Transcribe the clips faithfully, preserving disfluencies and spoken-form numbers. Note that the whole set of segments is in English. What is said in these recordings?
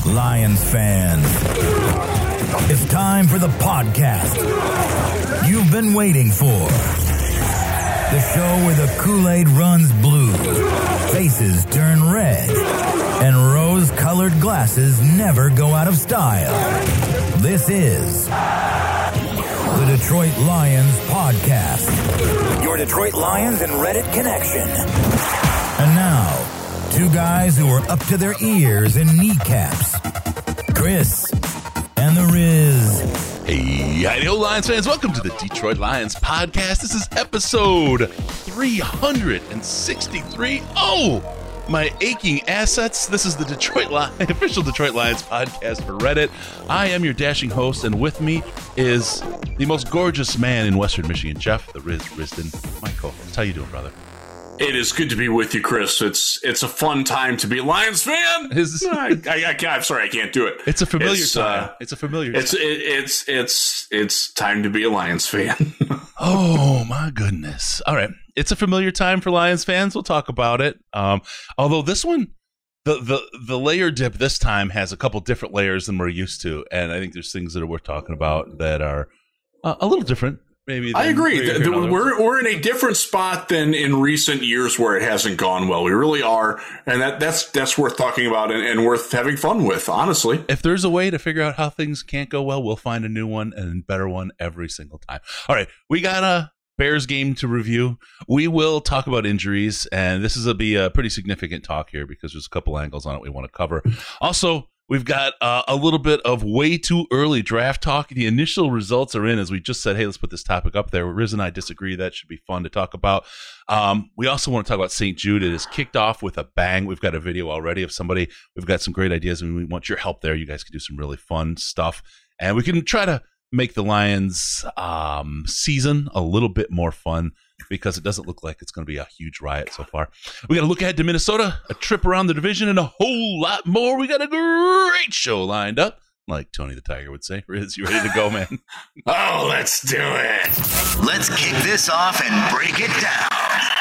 Lions fans, it's time for the podcast you've been waiting for. The show where the Kool-Aid runs blue, faces turn red, and rose-colored glasses never go out of style. This is the Detroit Lions Podcast, your Detroit Lions and Reddit connection. And now, two guys who are up to their ears in kneecaps, Chris and the Riz. Hey, hi, Lions fans. Welcome to the Detroit Lions Podcast. This is episode three hundred sixty-three. Oh, my aching assets. This is the Detroit Lions, official Detroit Lions podcast for Reddit. I am your dashing host, and with me is the most gorgeous man in Western Michigan, Jeff, the Riz Risden, my co-host. How you doing, brother? It is good to be with you, Chris. It's it's a fun time to be a Lions fan. Is, I, I, I, I'm sorry, I can't do it. It's a familiar it's, time. Uh, it's a familiar it's, time. It, it's it's it's time to be a Lions fan. Oh my goodness! All right, it's a familiar time for Lions fans. We'll talk about it. Um, although this one, the the the layer dip this time has a couple different layers than we're used to, and I think there's things that are worth talking about that are uh, a little different. Maybe I agree. The, the, we're we're in a different spot than in recent years where it hasn't gone well. We really are, and that that's that's worth talking about and, and worth having fun with. Honestly, if there's a way to figure out how things can't go well, we'll find a new one and a better one every single time. All right, we got a Bears game to review. We will talk about injuries, and this is a be a pretty significant talk here because there's a couple angles on it we want to cover. Also, we've got uh, a little bit of way too early draft talk. The initial results are in, as we just said, hey, let's put this topic up there. Riz and I disagree. That should be fun to talk about. Um, we also want to talk about Saint Jude. It is kicked off with a bang. We've got a video already of somebody. We've got some great ideas, and we want your help there. You guys can do some really fun stuff. And we can try to make the Lions um, season a little bit more fun, because it doesn't look like it's going to be a huge riot so far. We got to look ahead to Minnesota, a trip around the division, and a whole lot more. We got a great show lined up, like Tony the Tiger would say. Riz, you ready to go, man? Oh, let's do it. Let's kick this off and break it down.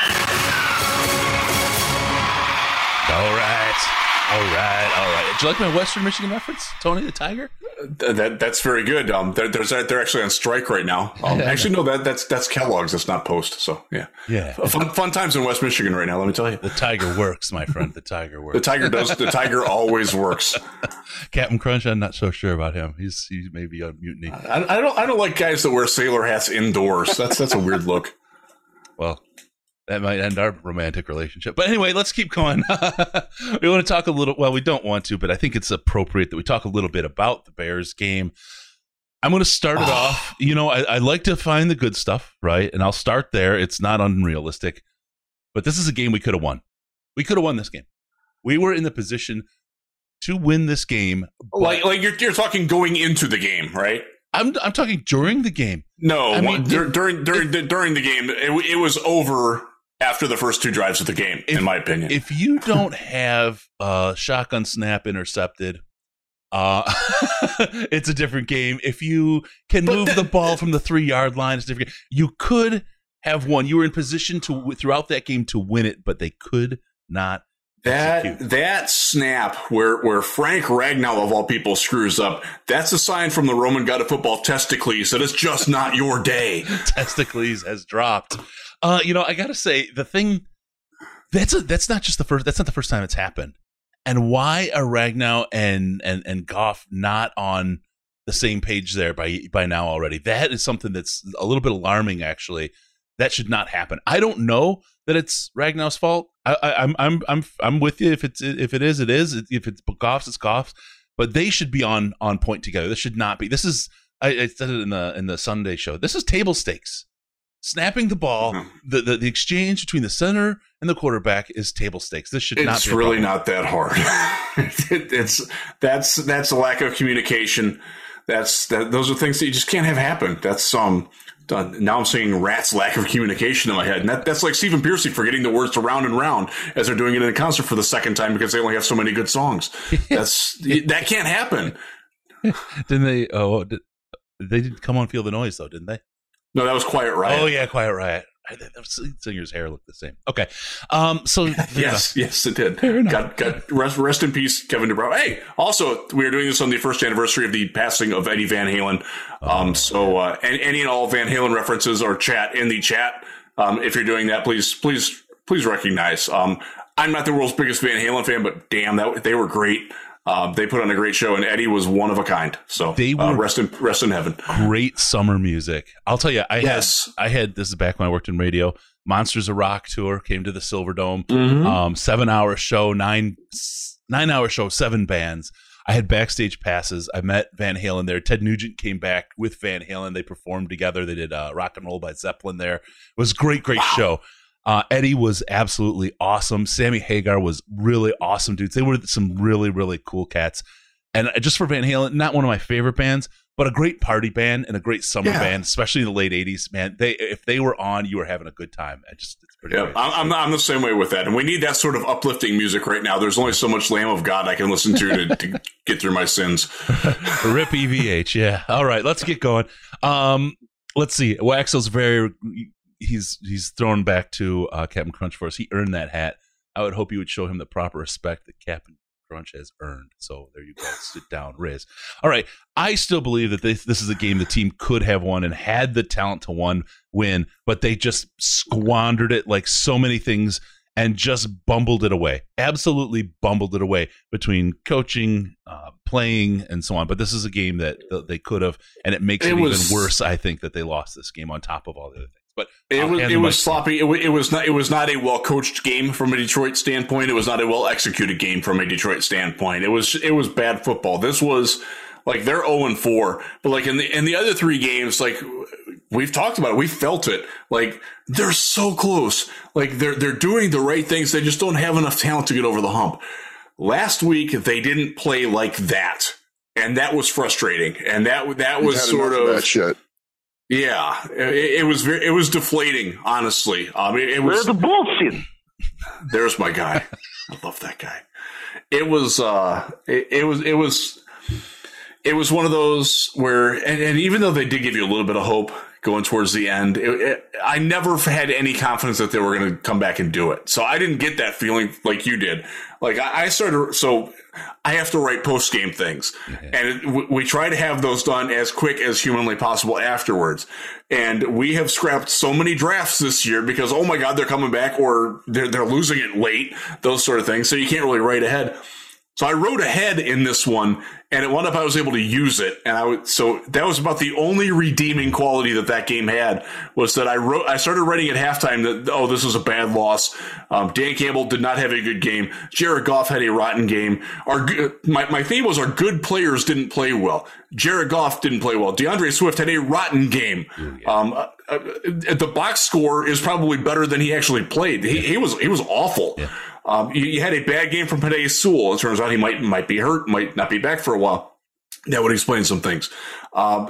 All right. All right. All right. Did you like my Western Michigan reference, Tony the Tiger? Uh, that that's very good. Um, they're, there's they're actually on strike right now. Um, actually, no, that that's that's Kellogg's. That's not Post. So yeah, yeah. Fun fun times in West Michigan right now. Let me tell you, the Tiger works, my friend. The Tiger works. The Tiger does. The Tiger always works. Captain Crunch, I'm not so sure about him. He's he's maybe on mutiny. I, I don't I don't like guys that wear sailor hats indoors. That's that's a weird look. Well, that might end our romantic relationship. But anyway, let's keep going. We want to talk a little, well, we don't want to, but I think it's appropriate that we talk a little bit about the Bears game. I'm going to start it off. You know, I, I like to find the good stuff, right? And I'll start there. It's not unrealistic. But this is a game we could have won. We could have won this game. We were in the position to win this game. Like, like you're, you're talking going into the game, right? I'm I'm talking during the game. No, I mean, dur- if, during during the, during the game, it, it was over after the first two drives of the game, if, in my opinion. If you don't have a shotgun snap intercepted, uh, it's a different game. If you can but move that, the ball from the three-yard line, it's a different game. You could have won. You were in position to throughout that game to win it, but they could not. That execute. That snap where where Frank Ragnow of all people screws up, that's a sign from the Roman god of football, Testicles, that it's just not your day. Testicles has dropped. Uh, you know, I gotta say, the thing that's a, that's not just the first. That's not the first time it's happened. And why are Ragnow and and and Goff not on the same page there by by now already? That is something that's a little bit alarming. Actually, that should not happen. I don't know that it's Ragnow's fault. I, I, I'm I'm I'm I'm with you. If it's if it is, it is. If it's Goff's, it's Goff's. But they should be on on point together. This should not be. This is I, I said it in the in the Sunday show. This is table stakes. Snapping the ball, mm-hmm. the, the the exchange between the center and the quarterback is table stakes. This should it's not be. It's really not that hard. it, it's that's that's a lack of communication. That's that. Those are things that you just can't have happen. That's um. Uh, now I'm saying rat's lack of communication in my head, and that, that's like Stephen Pearcy forgetting the words to "round and round" as they're doing it in a concert for the second time because they only have so many good songs. That's that can't happen. Didn't they? Oh, did, they didn't come on Feel the Noise though, didn't they? No, that was Quiet Riot. Oh yeah, Quiet Riot. The singer's hair looked the same. Okay, um, so yes, yes, it did. Got, got rest, rest in peace, Kevin DuBrow. Hey, also, we are doing this on the first anniversary of the passing of Eddie Van Halen. Um, so, uh, any, any and all Van Halen references or chat in the chat, um, if you're doing that, please, please, please recognize. Um, I'm not the world's biggest Van Halen fan, but damn, that they were great. Uh, they put on a great show, and Eddie was one of a kind. So they were uh, rest in rest in heaven. Great summer music. I'll tell you, I yes. had I had this is back when I worked in radio. Monsters of Rock tour came to the Silverdome. Mm-hmm. Um, seven hour show, nine nine hour show, seven bands. I had backstage passes. I met Van Halen there. Ted Nugent came back with Van Halen. They performed together. They did uh, Rock and Roll by Zeppelin there. It was a great, great wow. show. Uh, Eddie was absolutely awesome. Sammy Hagar was really awesome, dudes. They were some really, really cool cats. And just for Van Halen, not one of my favorite bands, but a great party band and a great summer yeah. band, especially in the late eighties. Man, they if they were on, you were having a good time. I just it's pretty. Yeah, great. I'm I'm the same way with that, and we need that sort of uplifting music right now. There's only so much Lamb of God I can listen to to, to get through my sins. Rip E V H. Yeah. All right, let's get going. Um, let's see. Waxel's very. He's he's thrown back to uh, Captain Crunch for us. He earned that hat. I would hope you would show him the proper respect that Captain Crunch has earned. So there you go. Sit down, Riz. All right. I still believe that this, this is a game the team could have won and had the talent to one win, but they just squandered it like so many things and just bumbled it away. Absolutely bumbled it away between coaching, uh, playing, and so on. But this is a game that uh, they could have, and it makes it, it was, even worse, I think, that they lost this game on top of all the other things. But it was it was sloppy. It was, it was not it was not a well coached game from a Detroit standpoint. It was not a well executed game from a Detroit standpoint. It was it was bad football. This was like they're oh and four, but like in the in the other three games, like we've talked about it, we felt it. Like they're so close. Like they're they're doing the right things. They just don't have enough talent to get over the hump. Last week they didn't play like that, and that was frustrating. And that that was sort of that shit. Yeah, it, it was very, it was deflating, honestly. Um, it, it was the bullshit. There's my guy. I love that guy. It was, uh, it, it was, it was, it was one of those where, and, and even though they did give you a little bit of hope going towards the end, it, it, I never had any confidence that they were going to come back and do it. So I didn't get that feeling like you did. Like I, I started, so I have to write post game things, mm-hmm. and it, we, we try to have those done as quick as humanly possible afterwards. And we have scrapped so many drafts this year because, oh my God, they're coming back or they're, they're losing it late, those sort of things. So you can't really write ahead. So I wrote ahead in this one, and it wound up I was able to use it. And I would, so that was about the only redeeming quality that that game had was that I wrote, I started writing at halftime that, oh, this was a bad loss. Um, Dan Campbell did not have a good game. Jared Goff had a rotten game. Our, my, my theme was our good players didn't play well. Jared Goff didn't play well. DeAndre Swift had a rotten game. Um, uh, uh, the box score is probably better than he actually played. He, he was, he was awful. Yeah. Um, you, you had a bad game from Penei Sewell. It turns out he might might be hurt, might not be back for a while. That would explain some things. Um,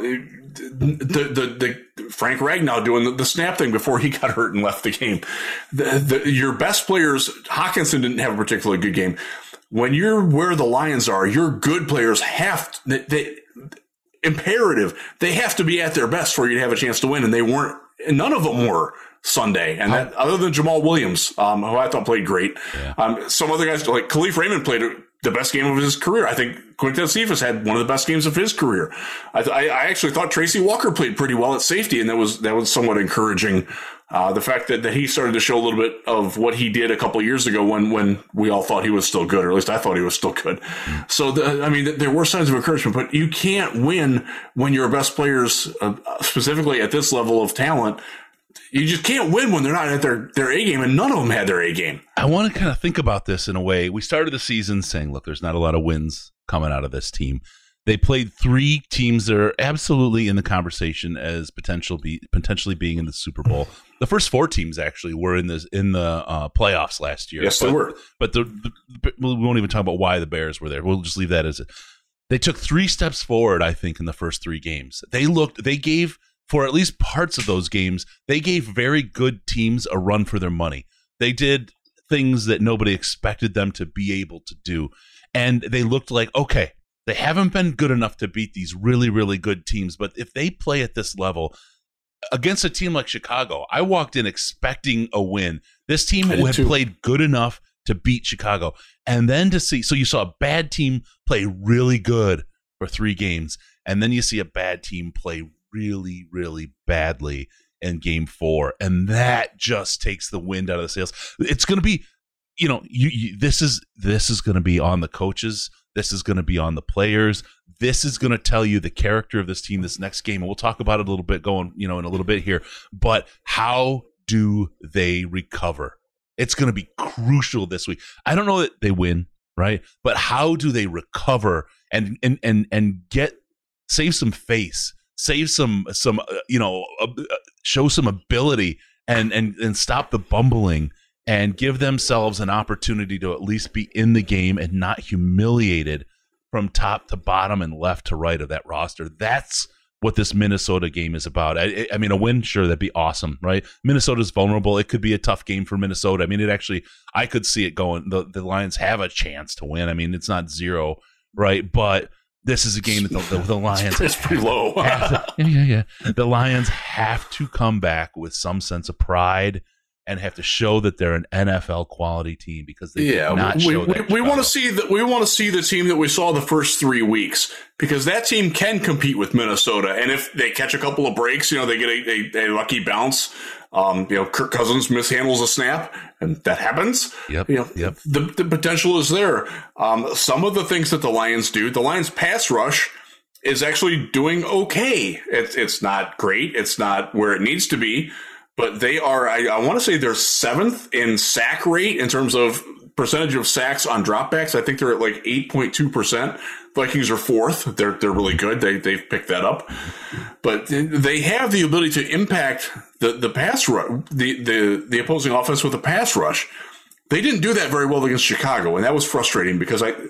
the, the the Frank Ragnow doing the, the snap thing before he got hurt and left the game. The, the, your best players, Hawkinson didn't have a particularly good game. When you're where the Lions are, your good players have to, they, they imperative. They have to be at their best for you to have a chance to win, and they weren't. None of them were Sunday, and that, other than Jamal Williams, um, who I thought played great. Yeah. Um, some other guys like Khalif Raymond played the best game of his career. I think Quintez Cephas had one of the best games of his career. I, th- I actually thought Tracy Walker played pretty well at safety, and that was that was somewhat encouraging. Uh, the fact that, that he started to show a little bit of what he did a couple of years ago when, when we all thought he was still good, or at least I thought he was still good. Mm-hmm. So, the, I mean, there were signs of encouragement, but you can't win when your best players, uh, specifically at this level of talent, you just can't win when they're not at their, their A game, and none of them had their A game. I want to kind of think about this in a way. We started the season saying, look, there's not a lot of wins coming out of this team. They played three teams that are absolutely in the conversation as potential be, potentially being in the Super Bowl. The first four teams actually were in the in the uh, playoffs last year. Yes, but, they were. But the, the, we won't even talk about why the Bears were there. We'll just leave that as it. They took three steps forward, I think, in the first three games. They looked. They gave, for at least parts of those games, they gave very good teams a run for their money. They did things that nobody expected them to be able to do, and they looked like, okay, they haven't been good enough to beat these really, really good teams, but if they play at this level, against a team like Chicago, I walked in expecting a win. This team had too. played good enough to beat Chicago. And then to see, so you saw a bad team play really good for three games. And then you see a bad team play really, really badly in game four. And that just takes the wind out of the sails. It's going to be, you know, you, you this is, this is going to be on the coaches. This is going to be on the players. This is going to tell you the character of this team this next game. And we'll talk about it a little bit going, you know, in a little bit here. But how do they recover? It's going to be crucial this week. I don't know that they win, right? But how do they recover and and and and get save some face, save some some uh, you know, uh, show some ability and and and stop the bumbling and give themselves an opportunity to at least be in the game and not humiliated from top to bottom and left to right of that roster. That's what this Minnesota game is about. I, I mean, a win, sure, that'd be awesome, right? Minnesota's vulnerable. It could be a tough game for Minnesota. I mean, it actually, I could see it going. The, the Lions have a chance to win. I mean, it's not zero, right? But this is a game that the, the, the Lions it's pretty low. to, yeah, yeah, yeah. The Lions have to come back with some sense of pride and have to show that they're an N F L quality team because they yeah, did not we, show we, that. We want to see that. We want to see the team that we saw the first three weeks because that team can compete with Minnesota. And if they catch a couple of breaks, you know, they get a, a, a lucky bounce. Um, you know, Kirk Cousins mishandles a snap, and that happens. Yep. You know, yep. The, the potential is there. Um, some of the things that the Lions do, the Lions pass rush is actually doing okay. It's it's not great. It's not where it needs to be. But they are, I, I want to say they're seventh in sack rate in terms of percentage of sacks on dropbacks. I think they're at like eight point two percent. Vikings are fourth. They're they're really good. They, they've picked that up. But they have the ability to impact the, the pass rush, the, the, the opposing offense with a pass rush. They didn't do that very well against Chicago, and that was frustrating because, I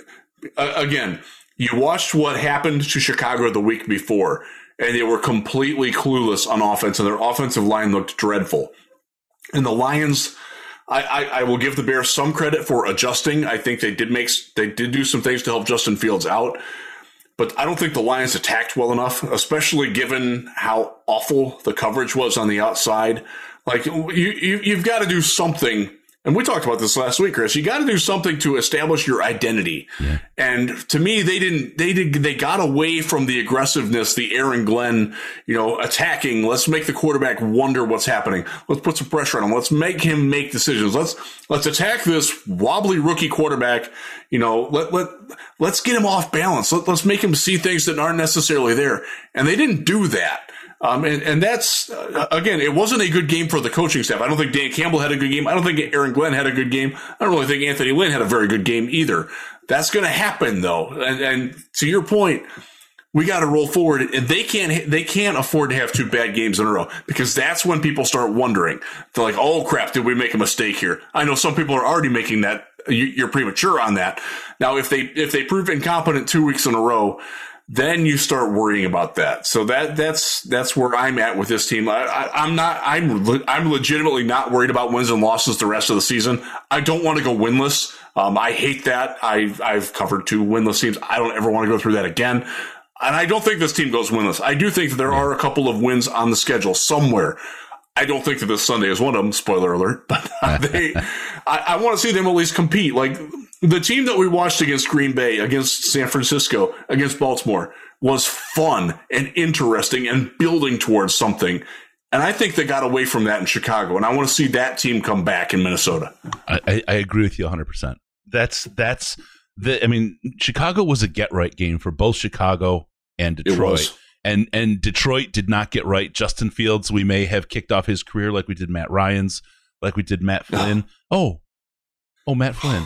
again, you watched what happened to Chicago the week before. And they were completely clueless on offense, and their offensive line looked dreadful. And the Lions, I, I, I will give the Bears some credit for adjusting. I think they did make they did do some things to help Justin Fields out, but I don't think the Lions attacked well enough, especially given how awful the coverage was on the outside. Like you, you you've got to do something. And we talked about this last week, Chris. You got to do something to establish your identity. Yeah. And to me, they didn't, they did, they got away from the aggressiveness, the Aaron Glenn, you know, attacking. Let's make the quarterback wonder what's happening. Let's put some pressure on him. Let's make him make decisions. Let's, let's attack this wobbly rookie quarterback. You know, let, let, let's get him off balance. Let, let's make him see things that aren't necessarily there. And they didn't do that. Um, and, and that's, uh, again, it wasn't a good game for the coaching staff. I don't think Dan Campbell had a good game. I don't think Aaron Glenn had a good game. I don't really think Anthony Lynn had a very good game either. That's going to happen, though. And, and to your point, we got to roll forward. And they can't, they can't afford to have two bad games in a row because that's when people start wondering. They're like, oh, crap, did we make a mistake here? I know some people are already making that. You're premature on that. Now, if they, if they prove incompetent two weeks in a row, then you start worrying about that. So that that's that's where I'm at with this team. I, I, I'm not. I'm I'm legitimately not worried about wins and losses the rest of the season. I don't want to go winless. Um, I hate that. I I've covered two winless teams. I don't ever want to go through that again. And I don't think this team goes winless. I do think that there are a couple of wins on the schedule somewhere. I don't think that this Sunday is one of them. Spoiler alert. But they, I, I want to see them at least compete. Like. The team that we watched against Green Bay, against San Francisco, against Baltimore was fun and interesting and building towards something. And I think they got away from that in Chicago. And I want to see that team come back in Minnesota. I, I agree with you one hundred percent. That's, that's the, I mean, Chicago was a get right game for both Chicago and Detroit. And, and Detroit did not get right. Justin Fields, we may have kicked off his career like we did Matt Ryan's, like we did Matt Flynn. oh, oh, Matt Flynn.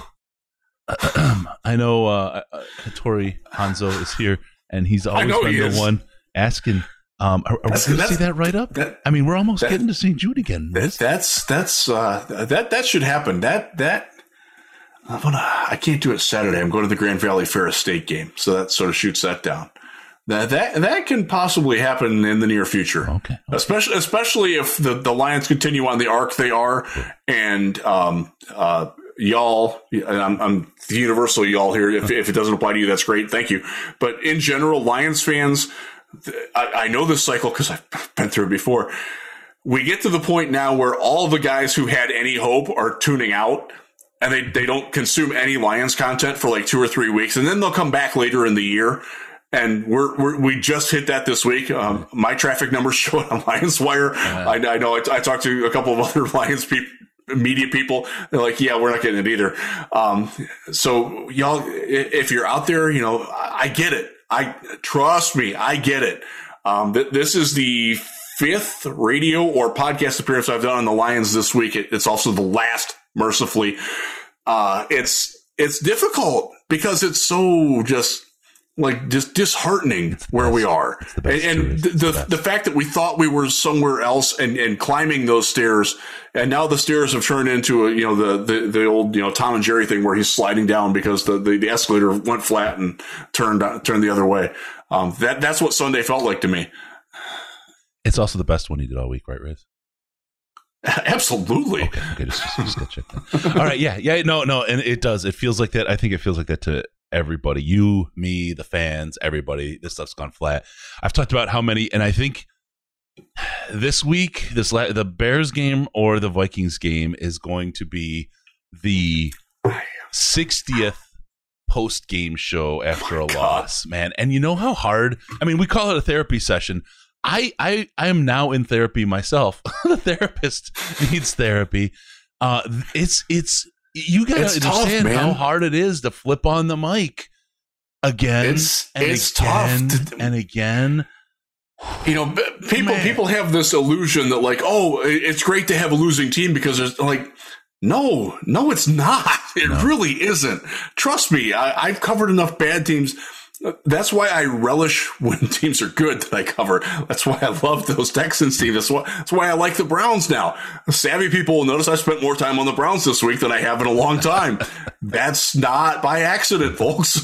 I know uh, Hattori Hanzo is here, and he's always been the one asking, um, are, are we going to see that right up? That, I mean, we're almost that, getting to Saint Jude again. That, that's that's uh, that that should happen. That that I'm gonna, I can't do it Saturday. I'm going to the Grand Valley Ferris State game, so that sort of shoots that down. That that that can possibly happen in the near future. Okay, okay. especially especially if the, the Lions continue on the arc they are, and um uh. Y'all, I'm, I'm the universal y'all here. If, if it doesn't apply to you, that's great. Thank you. But in general, Lions fans I, I know this cycle because I've been through it before. We get to the point now where all the guys who had any hope are tuning out, and they, they don't consume any Lions content for like two or three weeks, and then they'll come back later in the year. And we're, we're we just hit that this week. Um, my traffic numbers show it on Lions Wire. Uh-huh. I, I know I, I talked to a couple of other Lions people, media people. They're like, yeah, we're not getting it either. Um, so y'all, if you're out there, you know, I get it. I trust me. I get it. Um, th- this is the fifth radio or podcast appearance I've done on the Lions this week. It, it's also the last, mercifully. Uh, it's, it's difficult because it's so just, like just disheartening where we are. And, and the, the, the fact that we thought we were somewhere else and, and climbing those stairs, and now the stairs have turned into a, you know, the, the, the old, you know, Tom and Jerry thing where he's sliding down because the, the, the escalator went flat and turned, turned the other way. Um, that, that's what Sunday felt like to me. It's also the best one he did all week, right, Riz? Absolutely. Okay, okay, just, just, just get checked out. All right, yeah, yeah, no, no, and it does. It feels like that. I think it feels like that to everybody, you, me, the fans, everybody. This stuff's gone flat. I've talked about how many, and I think this week, this la- the Bears game or the Vikings game is going to be the sixtieth post-game show after a loss, man. And you know how hard, I mean, we call it a therapy session. I I, I am now in therapy myself. The therapist needs therapy. Uh, it's, it's, You gotta it's understand tough, how hard it is to flip on the mic again it's, and it's again tough to, and again. You know, people Man. people have this illusion that like, oh, it's great to have a losing team because there's like, no, no, it's not. It no. really isn't. Trust me, I, I've covered enough bad teams. That's why I relish when teams are good that I cover. That's why I love those Texans teams. That's why, that's why I like the Browns now. Savvy people will notice I spent more time on the Browns this week than I have in a long time. That's not by accident, folks.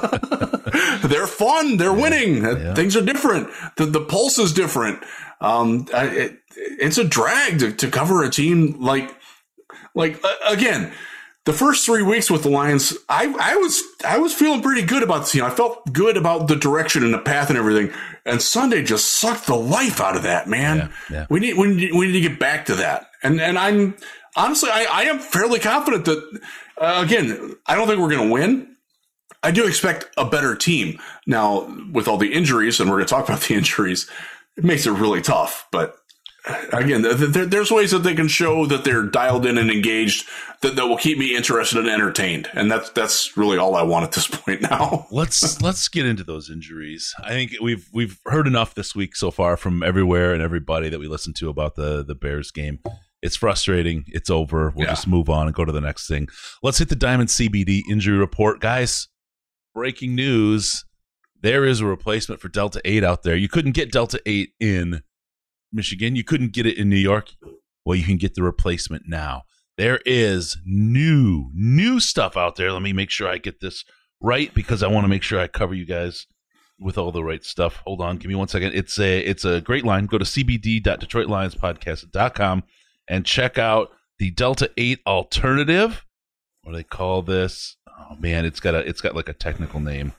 They're fun. They're winning. Yeah. Things are different. The, the pulse is different. Um, it, it's a drag to, to cover a team like, like uh, again, the first three weeks with the Lions, I, I was I was feeling pretty good about the team. I felt good about the direction and the path and everything. And Sunday just sucked the life out of that, man. Yeah, yeah. We need we need, we need to get back to that. And and I'm honestly I, I am fairly confident that uh, again I don't think we're going to win. I do expect a better team now with all the injuries, and we're going to talk about the injuries. It makes it really tough, but. Again, there, there's ways that they can show that they're dialed in and engaged that, that will keep me interested and entertained, and that's that's really all I want at this point now. let's let's get into those injuries. I think we've we've heard enough this week so far from everywhere and everybody that we listened to about the the Bears game. It's frustrating. It's over. We'll yeah. just move on and go to the next thing. Let's hit the Diamond C B D injury report, guys. Breaking news: there is a replacement for Delta eight out there. You couldn't get Delta eight in Michigan. You couldn't get it in New York. Well, you can get the replacement now. There is new, new stuff out there. Let me make sure I get this right because I want to make sure I cover you guys with all the right stuff. Hold on. Give me one second. It's a, it's a great line. Go to c b d dot detroit lions podcast dot com and check out the Delta eight alternative. What do they call this? Oh man, it's got a, it's got like a technical name.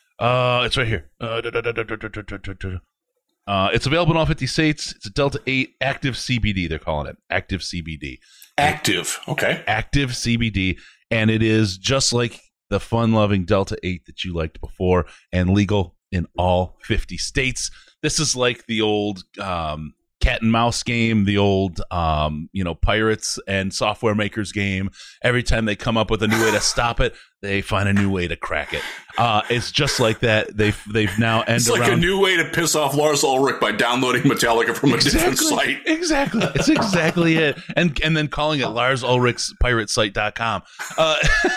Uh, it's right here. Uh, da, da, da, da, da, da, da, da, da. Uh, it's available in all fifty states. It's a Delta eight Active C B D, they're calling it. Active C B D. Active, okay. Active C B D. And it is just like the fun-loving Delta eight that you liked before and legal in all fifty states. This is like the old um, cat and mouse game, the old um, you know, pirates and software makers game. Every time they come up with a new way to stop it, they find a new way to crack it. Uh, it's just like that. They've they've now ended It's like around. a new way to piss off Lars Ulrich by downloading Metallica from a exactly, different site. Exactly. It's exactly it. And and then calling it Lars Ulrich's pirate site dot com. Uh,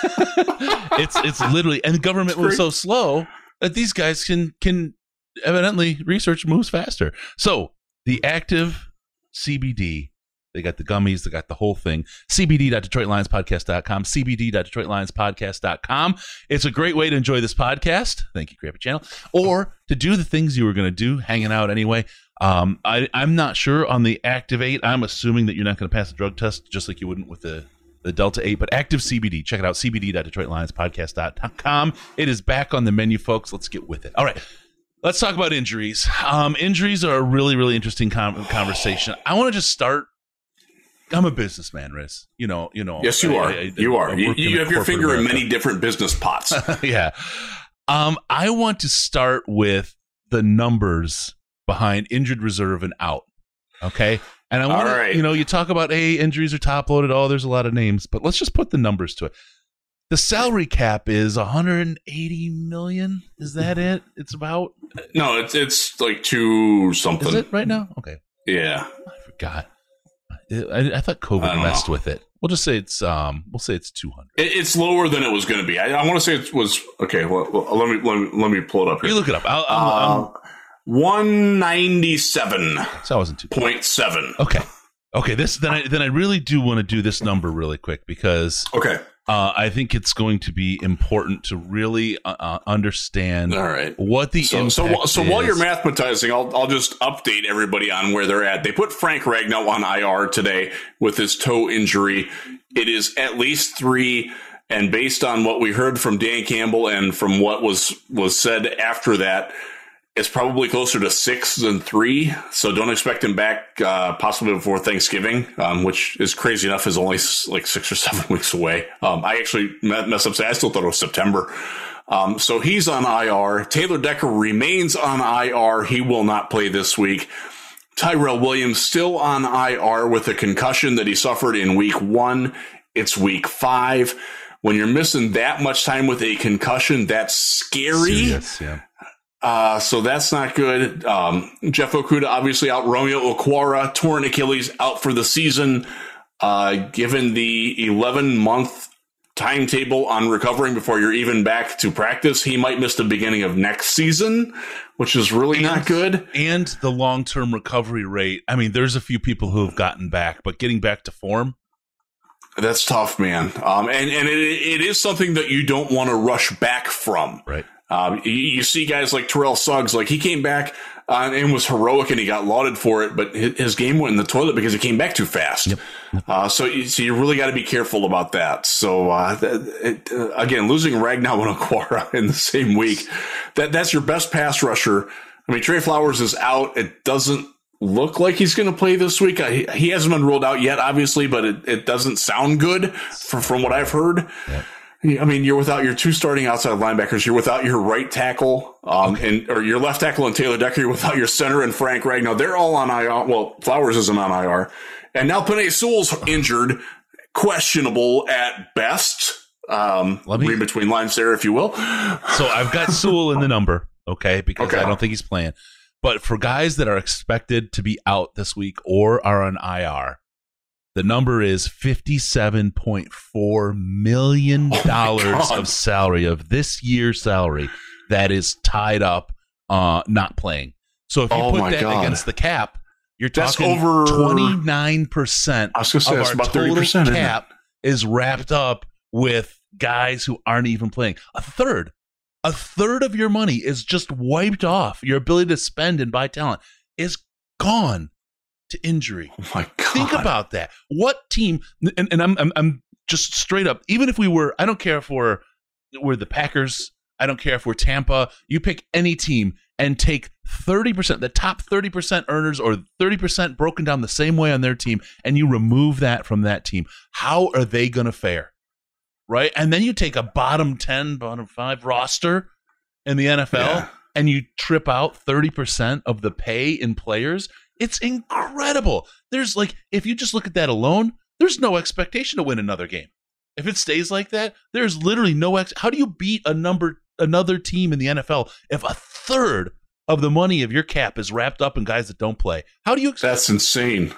it's it's literally, and the government moves so slow that these guys can can evidently research moves faster. So the Active C B D. They got the gummies. They got the whole thing. c b d dot detroit lions podcast dot com. c b d dot detroit lions podcast dot com. It's a great way to enjoy this podcast. Thank you, Crappy Channel. Or to do the things you were going to do, hanging out anyway. Um, I, I'm not sure on the Activate. I'm assuming that you're not going to pass the drug test just like you wouldn't with the, the Delta eight. But Active C B D. Check it out. c b d dot detroit lions podcast dot com. It is back on the menu, folks. Let's get with it. All right. let's talk about injuries. Um, injuries are a really, really interesting com- conversation. I want to just start. I'm a businessman, Riz. You know, you know. Yes, you I, are. I, I, you are. You, you have your finger America. in many different business pots. Yeah. Um, I want to start with the numbers behind injured reserve and out. Okay. And I want All to, right. you know, you talk about, hey, injuries are top loaded. Oh, there's a lot of names, but let's just put the numbers to it. The salary cap is one hundred eighty million. Is that it? It's about. No, it's it's like two something. Is it right now? Okay. Yeah. I forgot. I, I thought COVID I messed know. with it. We'll just say it's um. We'll say it's two hundred. It, it's lower than it was going to be. I, I want to say it was okay. Well, well, let me let me let me pull it up here. You look it up. I'll, I'll, Uh, I'll, one ninety-seven so I wasn't too. point seven. Okay. Okay. This then I then I really do want to do this number really quick because Okay. uh, I think it's going to be important to really uh, understand All right. what the So, impact so, so while is. you're mathematizing, I'll, I'll just update everybody on where they're at. They put Frank Ragnow on I R today with his toe injury. It is at least three, and based on what we heard from Dan Campbell and from what was, was said after that, it's probably closer to six than three. So don't expect him back uh, possibly before Thanksgiving, um, which is crazy enough is only s- like six or seven weeks away. Um, I actually messed up. I still thought it was September. Um, so he's on I R. Taylor Decker remains on I R. He will not play this week. Tyrell Williams still on I R with a concussion that he suffered in week one. It's week five. When you're missing that much time with a concussion, that's scary. Serious, yeah. Uh, so that's not good. Um, Jeff Okuda obviously out. Romeo Okwara, torn Achilles, out for the season. Uh, given the eleven month timetable on recovering before you're even back to practice, he might miss the beginning of next season, which is really And- not good. And the long term recovery rate. I mean, there's a few people who have gotten back, but getting back to form. That's tough, man. Um, and, and it, it is something that you don't want to rush back from. Right. Um, you, you see guys like Terrell Suggs, like he came back uh, and was heroic and he got lauded for it, but his, his game went in the toilet because he came back too fast. Yep. Uh, so, you, so you really got to be careful about that. So, uh, th- it, uh, again, losing Ragnow and Okwara in the same week, that that's your best pass rusher. I mean, Trey Flowers is out. It doesn't look like he's going to play this week. I, he hasn't been ruled out yet, obviously, but it, it doesn't sound good for, from what I've heard. Yep. I mean, you're without your two starting outside linebackers. You're without your right tackle, um, Okay. and or your left tackle and Taylor Decker. You're without your center and Frank Ragnow. They're all on I R. Well, Flowers isn't on I R, and now Penei Sewell's injured, questionable at best. Um, Let me- read between lines there, if you will. So I've got Sewell in the number, okay, because Okay. I don't think he's playing. But for guys that are expected to be out this week or are on I R, the number is fifty-seven point four million dollars God. of salary, of this year's salary, that is tied up uh, not playing. So if you Oh put my that God. against the cap, you're That's talking over- twenty-nine percent I was going to say of that's our about total thirty percent. Isn't it? cap is wrapped up with guys who aren't even playing. A third. A third of your money is just wiped off. Your ability to spend and buy talent is gone to injury. Oh my God! Think about that. What team? And, and I'm, I'm I'm just straight up. Even if we were, I don't care if we're we're the Packers. I don't care if we're Tampa. You pick any team and take thirty percent, the top thirty percent earners, or thirty percent broken down the same way on their team, and you remove that from that team. How are they going to fare? Right? And then you take a bottom ten, bottom five roster in the N F L, Yeah. and you trip out thirty percent of the pay in players. It's incredible. There's like, if you just look at that alone, there's no expectation to win another game. If it stays like that, there's literally no ex. How do you beat a number another team in the N F L if a third of the money of your cap is wrapped up in guys that don't play? How do you? That's insane.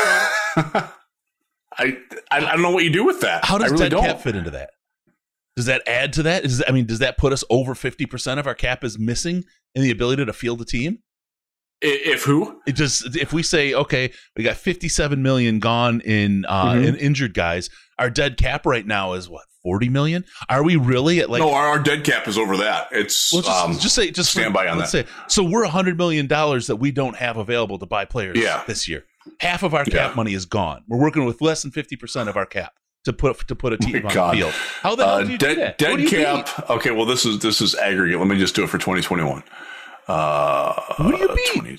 I, I I don't know what you do with that. How does I really dead don't. cap fit into that? Does that add to that? Is I mean, does that put us over fifty percent of our cap is missing in the ability to field a team? I- If who? It just if we say, okay, we got fifty-seven million gone in uh Mhm. in injured guys, our dead cap right now is what, forty million? Are we really at like no, our, our dead cap is over that. It's well, just, um, just say just stand by on let's say so we're a hundred million dollars that we don't have available to buy players Yeah. this year. Half of our cap Yeah. money is gone. We're working with less than fifty percent of our cap to put to put a team my on God. the field. How the hell uh, do you dead, do that? dead What do you cap. Okay, well this is this is aggregate. Let me just do it for twenty twenty-one. Uh, Who do you beat? twenty,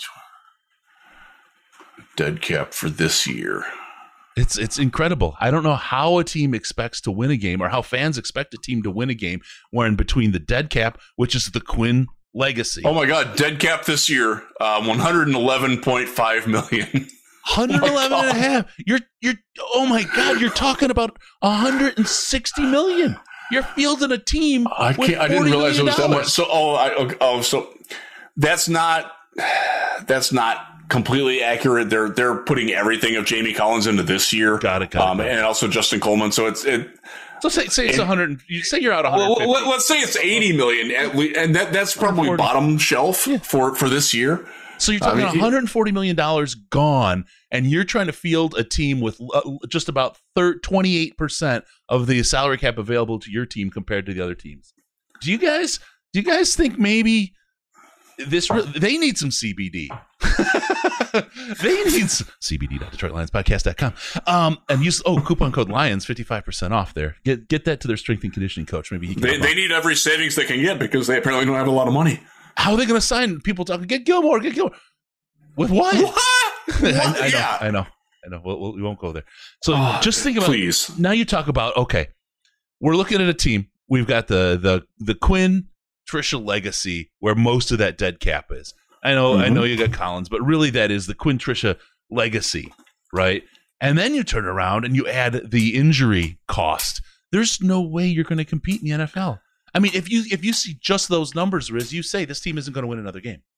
dead cap for this year. It's it's incredible. I don't know how a team expects to win a game or how fans expect a team to win a game when between the dead cap, which is the Quinn legacy. Oh my God, dead cap this year, uh, one hundred eleven point five million. one hundred eleven oh and a half. You're you're oh my God, you're talking about one hundred sixty million. You're fielding a team. I can't. I didn't realize it was that much. So oh, I, oh, so that's not that's not completely accurate. They're they're putting everything of Jamie Collins into this year. Got it. Got um, it. And also Justin Coleman. So it's it. So say say it's it, one hundred. You say you're out one hundred fifty. Well, let's say it's eighty million, at least, and that that's probably bottom shelf yeah. for for this year. So you're talking I mean, one hundred forty million dollars gone, and you're trying to field a team with uh, just about twenty-eight percent of the salary cap available to your team compared to the other teams. Do you guys do you guys think maybe this re- they need some C B D? They need some C B D dot Detroit Lions Podcast dot com. Um, and use oh coupon code Lions fifty-five percent off there. Get get that to their strength and conditioning coach. Maybe he can they, they need every savings they can get because they apparently don't have a lot of money. How are they going to sign people talking? Get Gilmore, get Gilmore. With what? What? I, I know, yeah. I know, I know. We'll, we'll, we won't go there. So oh, just think about please. Now you talk about okay, we're looking at a team. We've got the the the Quinn Tricia legacy where most of that dead cap is. I know, mm-hmm. I know you got Collins, but really that is the Quinn Tricia legacy, right? And then you turn around and you add the injury cost. There's no way you're going to compete in the N F L. I mean, if you if you see just those numbers, Riz, you say this team isn't going to win another game.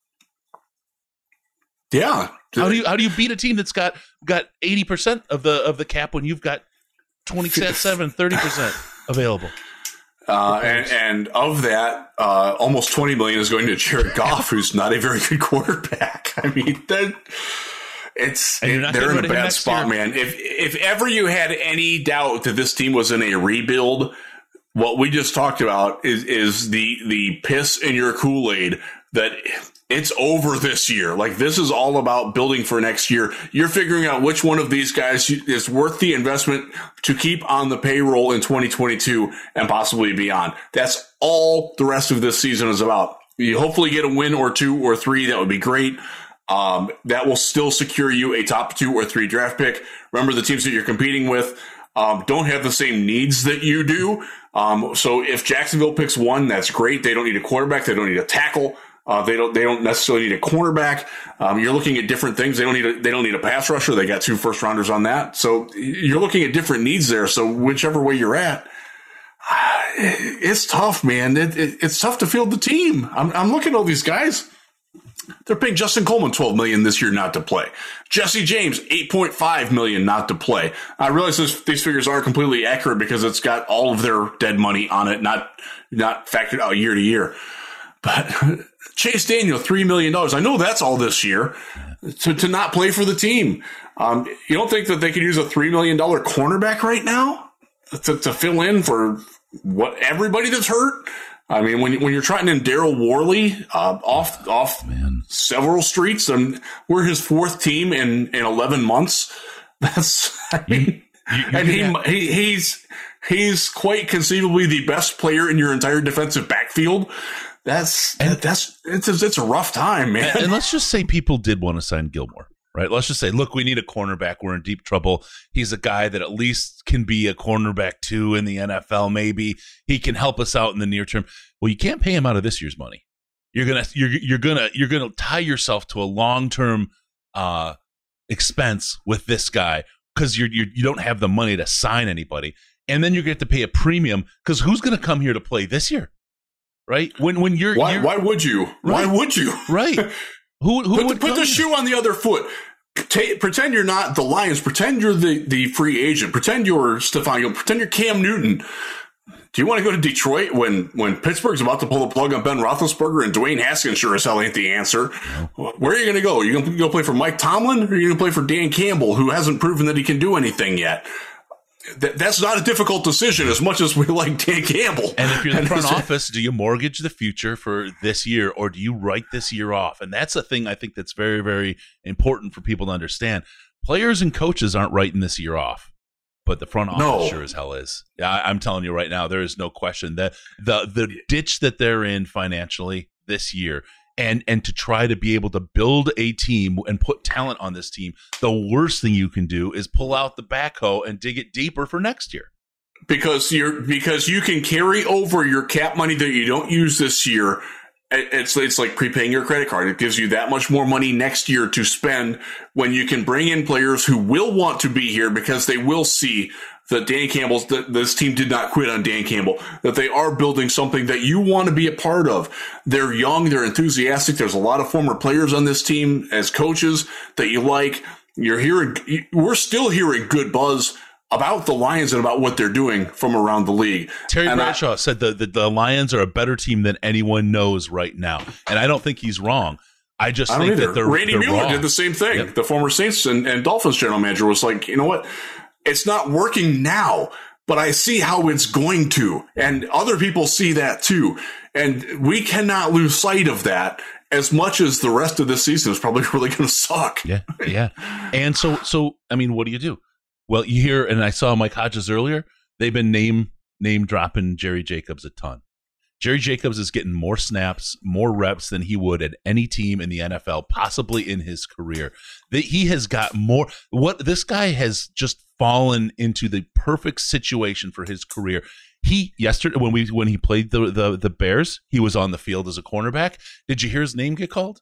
Yeah. How do you how do you beat a team that's got got eighty percent of the of the cap when you've got twenty-seven, thirty percent available? Uh, and, and of that, uh, almost twenty million is going to Jared Goff, who's not a very good quarterback. I mean, that it's it, they're in a bad spot, year. man. If if ever you had any doubt that this team was in a rebuild, what we just talked about is is the the piss in your Kool-Aid that it's over this year. Like, this is all about building for next year. You're figuring out which one of these guys is worth the investment to keep on the payroll in twenty twenty-two and possibly beyond. That's all the rest of this season is about. You hopefully get a win or two or three. That would be great. Um, that will still secure you a top two or three draft pick. Remember, the teams that you're competing with um, don't have the same needs that you do. Um, so if Jacksonville picks one, that's great. They don't need a quarterback. They don't need a tackle. Uh, they don't. They don't necessarily need a cornerback. Um, you're looking at different things. They don't need. A, they don't need a pass rusher. They got two first rounders on that. So you're looking at different needs there. So whichever way you're at, it's tough, man. It, it, it's tough to field the team. I'm, I'm looking at all these guys. They're paying Justin Coleman twelve million dollars this year not to play. Jesse James eight point five million dollars not to play. I realize this, these figures aren't completely accurate because it's got all of their dead money on it, not not factored out year to year. But Chase Daniel, three million dollars. I know that's all this year to, to not play for the team. Um, you don't think that they could use a three million dollars cornerback right now to, to fill in for what everybody that's hurt? I mean, when when you're trying in Daryl Worley uh, off off Man. several streets, and we're his fourth team in, in eleven months. That's I mean, you, you, and he, have- he he's he's quite conceivably the best player in your entire defensive backfield. That's and, that's it's a, it's a rough time, man. And, and let's just say people did want to sign Gilmore, right? Let's just say, look, we need a cornerback. We're in deep trouble. He's a guy that at least can be a cornerback too in the N F L. Maybe he can help us out in the near term. Well, you can't pay him out of this year's money. You're gonna you're you're gonna you're gonna tie yourself to a long term uh, expense with this guy because you're, you're you don't have the money to sign anybody, and then you get to pay a premium because who's gonna come here to play this year? Right? When when you're why you're, why would you? Right. Why would you? Right. Who who put, would put the here? shoe on the other foot? Ta- pretend you're not the Lions. Pretend you're the, the free agent. Pretend you're Stephon Gilmore. Pretend you're Cam Newton. Do you want to go to Detroit when, when Pittsburgh's about to pull the plug on Ben Roethlisberger and Dwayne Haskins sure as hell ain't the answer? No. Where are you going to go? Are you going to go play for Mike Tomlin or are you going to play for Dan Campbell, who hasn't proven that he can do anything yet? Th- that's not a difficult decision as much as we like Dan Campbell. And if you're the front office, do you mortgage the future for this year or do you write this year off? And that's a thing I think that's very, very important for people to understand. Players and coaches aren't writing this year off, but the front office no. sure as hell is. I- I'm telling you right now, there is no question that the, the ditch that they're in financially this year, and and to try to be able to build a team and put talent on this team, the worst thing you can do is pull out the backhoe and dig it deeper for next year. Because you're because you can carry over your cap money that you don't use this year. It's it's like prepaying your credit card. It gives you that much more money next year to spend when you can bring in players who will want to be here because they will see that Dan Campbell's that this team did not quit on Dan Campbell, that they are building something that you want to be a part of. They're young, they're enthusiastic. There's a lot of former players on this team as coaches that you like. You're hearing, we're still hearing good buzz about the Lions and about what they're doing from around the league. Terry and Bradshaw I, said the, the the Lions are a better team than anyone knows right now, and I don't think he's wrong. I just I think either. that they're Randy they're Mueller wrong. did the same thing. Yep. The former Saints and, and Dolphins general manager was like, you know what? It's not working now, but I see how it's going to, and other people see that too, and we cannot lose sight of that. As much as the rest of this season is probably really going to suck. Yeah, yeah, and so so I mean, what do you do? Well, you hear, and I saw Mike Hodges earlier, they've been name name dropping Jerry Jacobs a ton. Jerry Jacobs is getting more snaps, more reps than he would at any team in the N F L, possibly in his career. That he has got more. What this guy has just fallen into the perfect situation for his career. He yesterday when we when he played the the, the Bears, he was on the field as a cornerback. Did you hear his name get called?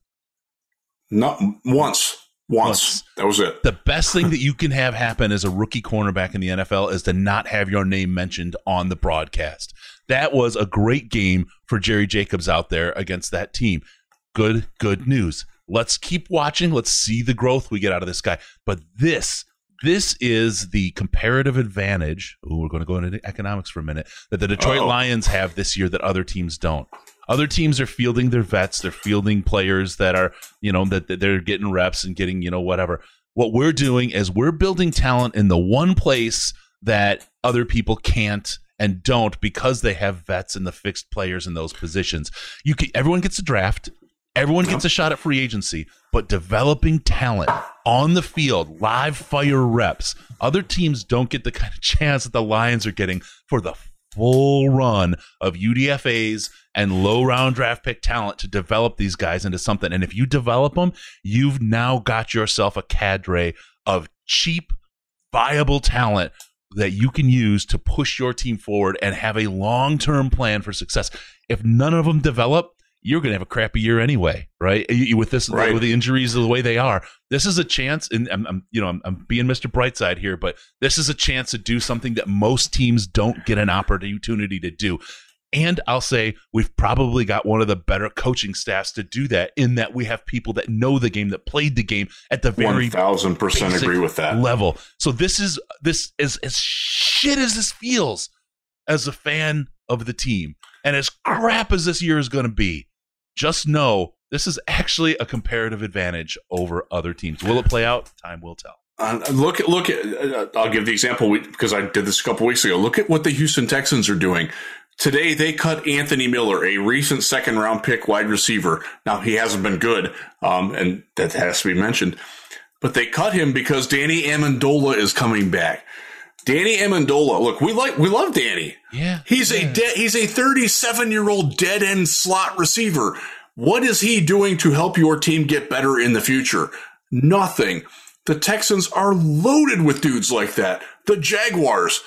Not once. Once. Once. That was it. The best thing that you can have happen as a rookie cornerback in the N F L is to not have your name mentioned on the broadcast. That was a great game for Jerry Jacobs out there against that team. Good, good news. Let's keep watching. Let's see the growth we get out of this guy. But this, this is the comparative advantage. Ooh, we're going to go into economics for a minute, that the Detroit Uh-oh. Lions have this year that other teams don't. Other teams are fielding their vets. They're fielding players that are, you know, that, that they're getting reps and getting, you know, whatever. What we're doing is we're building talent in the one place that other people can't and don't because they have vets and the fixed players in those positions. You can, everyone gets a draft. Everyone gets a shot at free agency, but developing talent on the field, live fire reps. Other teams don't get the kind of chance that the Lions are getting for the full run of U D F As and low round draft pick talent to develop these guys into something. And if you develop them, you've now got yourself a cadre of cheap, viable talent that you can use to push your team forward and have a long-term plan for success. If none of them develop, you're going to have a crappy year anyway, right? With this, right. With the injuries the way they are, this is a chance. And I'm, I'm you know, I'm, I'm being Mister Brightside here, but this is a chance to do something that most teams don't get an opportunity to do. And I'll say we've probably got one of the better coaching staffs to do that, in that we have people that know the game, that played the game at the very one thousand percent agree with that level. So this is this is as shit as this feels as a fan of the team, and as crap as this year is going to be. Just know this is actually a comparative advantage over other teams. Will it play out? Time will tell. Uh, look at look at. Uh, I'll give the example we, because I did this a couple weeks ago. Look at what the Houston Texans are doing. Today, they cut Anthony Miller, a recent second-round pick wide receiver. Now, he hasn't been good, um, and that has to be mentioned. But they cut him because Danny Amendola is coming back. Danny Amendola, look, we like we love Danny. Yeah, he's yeah. a de- he's a thirty-seven-year-old dead-end slot receiver. What is he doing to help your team get better in the future? Nothing. The Texans are loaded with dudes like that. The Jaguars.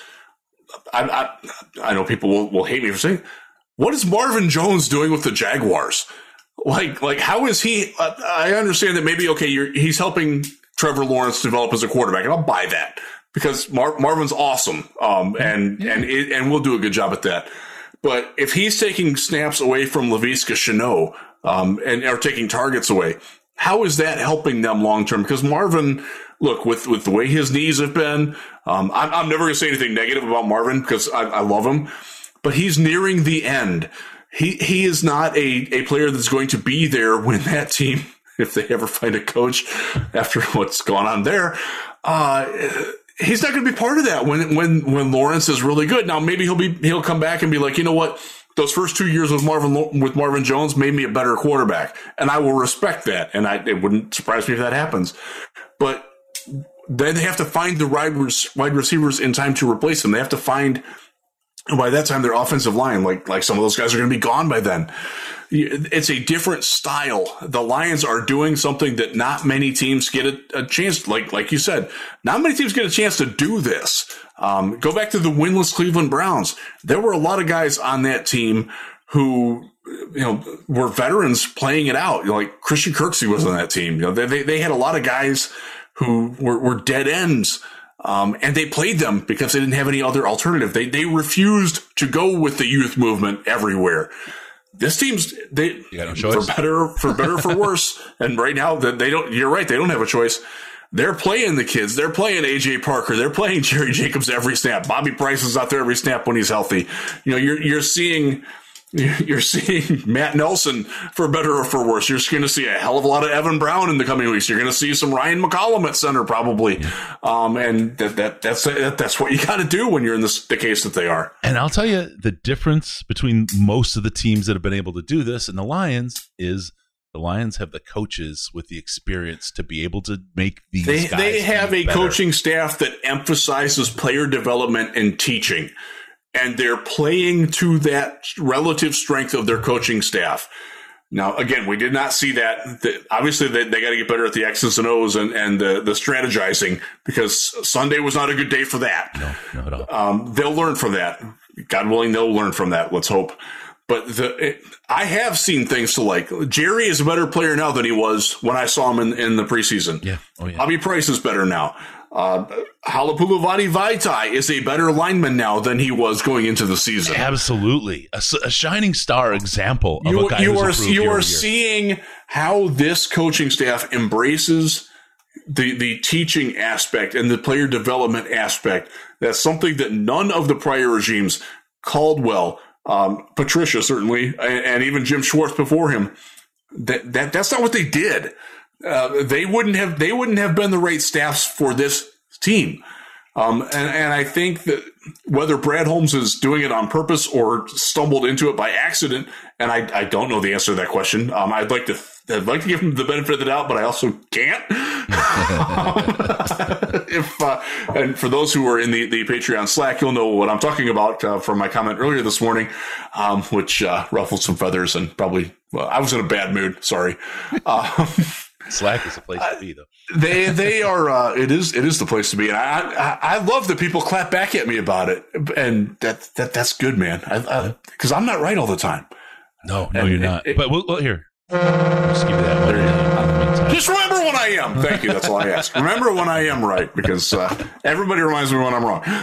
I, I, I know people will, will hate me for saying, what is Marvin Jones doing with the Jaguars? Like, like how is he? Uh, I understand that maybe, okay, you're, he's helping Trevor Lawrence develop as a quarterback, and I'll buy that because Mar- Marvin's awesome, um, and and it, and we'll do a good job at that. But if he's taking snaps away from Laviska Shenault, um, and are taking targets away, how is that helping them long term? Because Marvin, look, with, with the way his knees have been, um, I'm, I'm never going to say anything negative about Marvin because I, I love him, but he's nearing the end. He he is not a, a player that's going to be there when that team, if they ever find a coach after what's gone on there, uh, he's not going to be part of that when when when Lawrence is really good. Now maybe he'll be he'll come back and be like, you know what? Those first two years with Marvin with Marvin Jones made me a better quarterback, and I will respect that. And I, it wouldn't surprise me if that happens. But then they have to find the wide wide receivers in time to replace them. They have to find And by that time, their offensive line, like like some of those guys are going to be gone by then. It's a different style. The Lions are doing something that not many teams get a, a chance. Like like you said, not many teams get a chance to do this. Um, go back to the winless Cleveland Browns. There were a lot of guys on that team who, you know, were veterans playing it out. You know, like Christian Kirksey was on that team. You know, they they, they had a lot of guys who were, were dead ends. Um, and they played them because they didn't have any other alternative. They they refused to go with the youth movement everywhere. This team's they no for better for better for worse. And right now that they don't. You're right. They don't have a choice. They're playing the kids. They're playing A J Parker. They're playing Jerry Jacobs every snap. Bobby Price is out there every snap when he's healthy. You know, you're you're seeing. You're seeing Matt Nelson for better or for worse. You're going to see a hell of a lot of Evan Brown in the coming weeks. You're going to see some Ryan McCollum at center probably. Um, and that, that, that's, that, that's what you got to do when you're in this, the case that they are. And I'll tell you the difference between most of the teams that have been able to do this and the Lions is the Lions have the coaches with the experience to be able to make these they, guys They have a better. coaching staff that emphasizes player development and teaching. And they're playing to that relative strength of their coaching staff. Now, again, we did not see that. The, obviously, they, they got to get better at the X's and O's and, and the, the strategizing because Sunday was not a good day for that. No, not at all. Um, they'll learn from that. God willing, they'll learn from that. Let's hope. But the, it, I have seen things to like. Jerry is a better player now than he was when I saw him in, in the preseason. Yeah. Oh, yeah. Bobby Price is better now. Uh, Halapoulivaati Vaitai is a better lineman now than he was going into the season. Absolutely. A, a shining star example of you, a guy you who's are you year are year. seeing how this coaching staff embraces the the teaching aspect and the player development aspect. That's something that none of the prior regimes, Caldwell, um, Patricia certainly, and, and even Jim Schwartz before him, that, that that's not what they did. Uh, they wouldn't have they wouldn't have been the right staffs for this team. Um, and, and I think that whether Brad Holmes is doing it on purpose or stumbled into it by accident, and I, I don't know the answer to that question. Um, I'd like to I'd like to give him the benefit of the doubt, but I also can't. if uh, and for those who are in the, the Patreon Slack, you'll know what I'm talking about uh, from my comment earlier this morning, um, which uh, ruffled some feathers and probably well, I was in a bad mood. Sorry. Um, Slack is the place to be, though. they they are. Uh, it is it is the place to be, and I, I I love that people clap back at me about it, and that that that's good, man. Because I'm not right all the time. No, no, And you're it- not. it- but we'll, we'll here. I'll just give you that one. in the meantime. Just remember when I am. Thank you. That's all I ask. Remember when I am right, because uh, everybody reminds me when I'm wrong.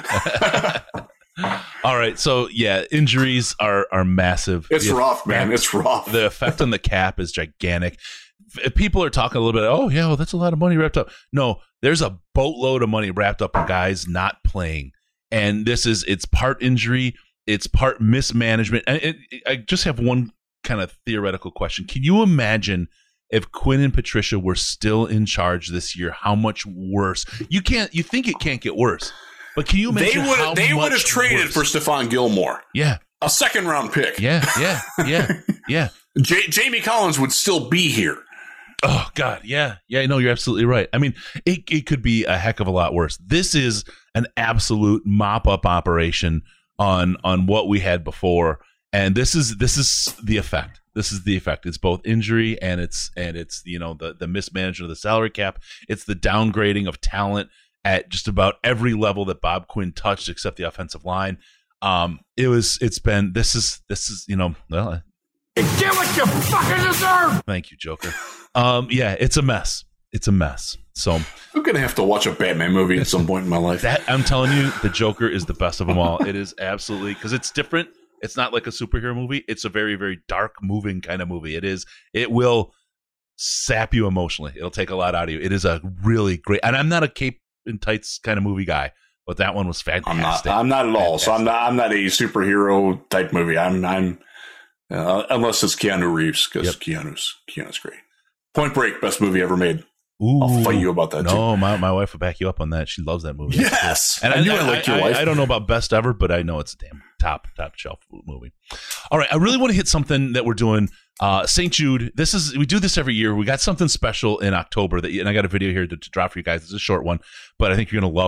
All right, so yeah, injuries are are massive. It's The rough, man. effect- It's rough. The effect on the cap is gigantic. F- People are talking a little bit. Oh yeah, well that's a lot of money wrapped up. No, there's a boatload of money wrapped up in guys not playing, and this is it's part injury, it's part mismanagement. And it, it, I just have one kind of theoretical question. Can you imagine if Quinn and Patricia were still in charge this year? How much worse? You can't. You think it can't get worse, but can you They imagine would how they would have much traded worse? for Stephon Gilmore, Yeah, a second round pick. yeah, yeah, yeah, yeah. J- Jamie Collins would still be here. Oh God, yeah, yeah. No, you're absolutely right. I mean, it it could be a heck of a lot worse. This is an absolute mop up operation on on what we had before, and this is this is the effect. This is the effect. It's both injury and it's and it's you know the the mismanagement of the salary cap. It's the downgrading of talent at just about every level that Bob Quinn touched, except the offensive line. Um, it was. It's been. This is. This is. You know. Well. Get what you fucking deserve! Thank you, Joker. Um, yeah, it's a mess. It's a mess. So I'm gonna have to watch a Batman movie at some point in my life. that I'm telling you, the Joker is the best of them all. It is absolutely because it's different. It's not like a superhero movie. It's a very, very dark, moving kind of movie. It is. It will sap you emotionally. It'll take a lot out of you. It is a really great. And I'm not a cape and tights kind of movie guy, but that one was fantastic. I'm not. I'm not at all. So I'm Fantastic. not. I'm not a superhero type movie. I'm. I'm. Uh, unless it's Keanu Reeves, because Yep. Keanu's Keanu's great. Point Break, best movie ever made. Ooh, I'll fight you about that, No, my my wife will back you up on that. She loves that movie. Yes, And I, I knew I, I liked your I- wife. I don't know about best ever, but I know it's a damn top top shelf movie. All right, I really want to hit something that we're doing. Uh, Saint Jude. This is we do this every year. We got something special in October that, and I got a video here to, to drop for you guys. It's a short one, but I think you're gonna love it.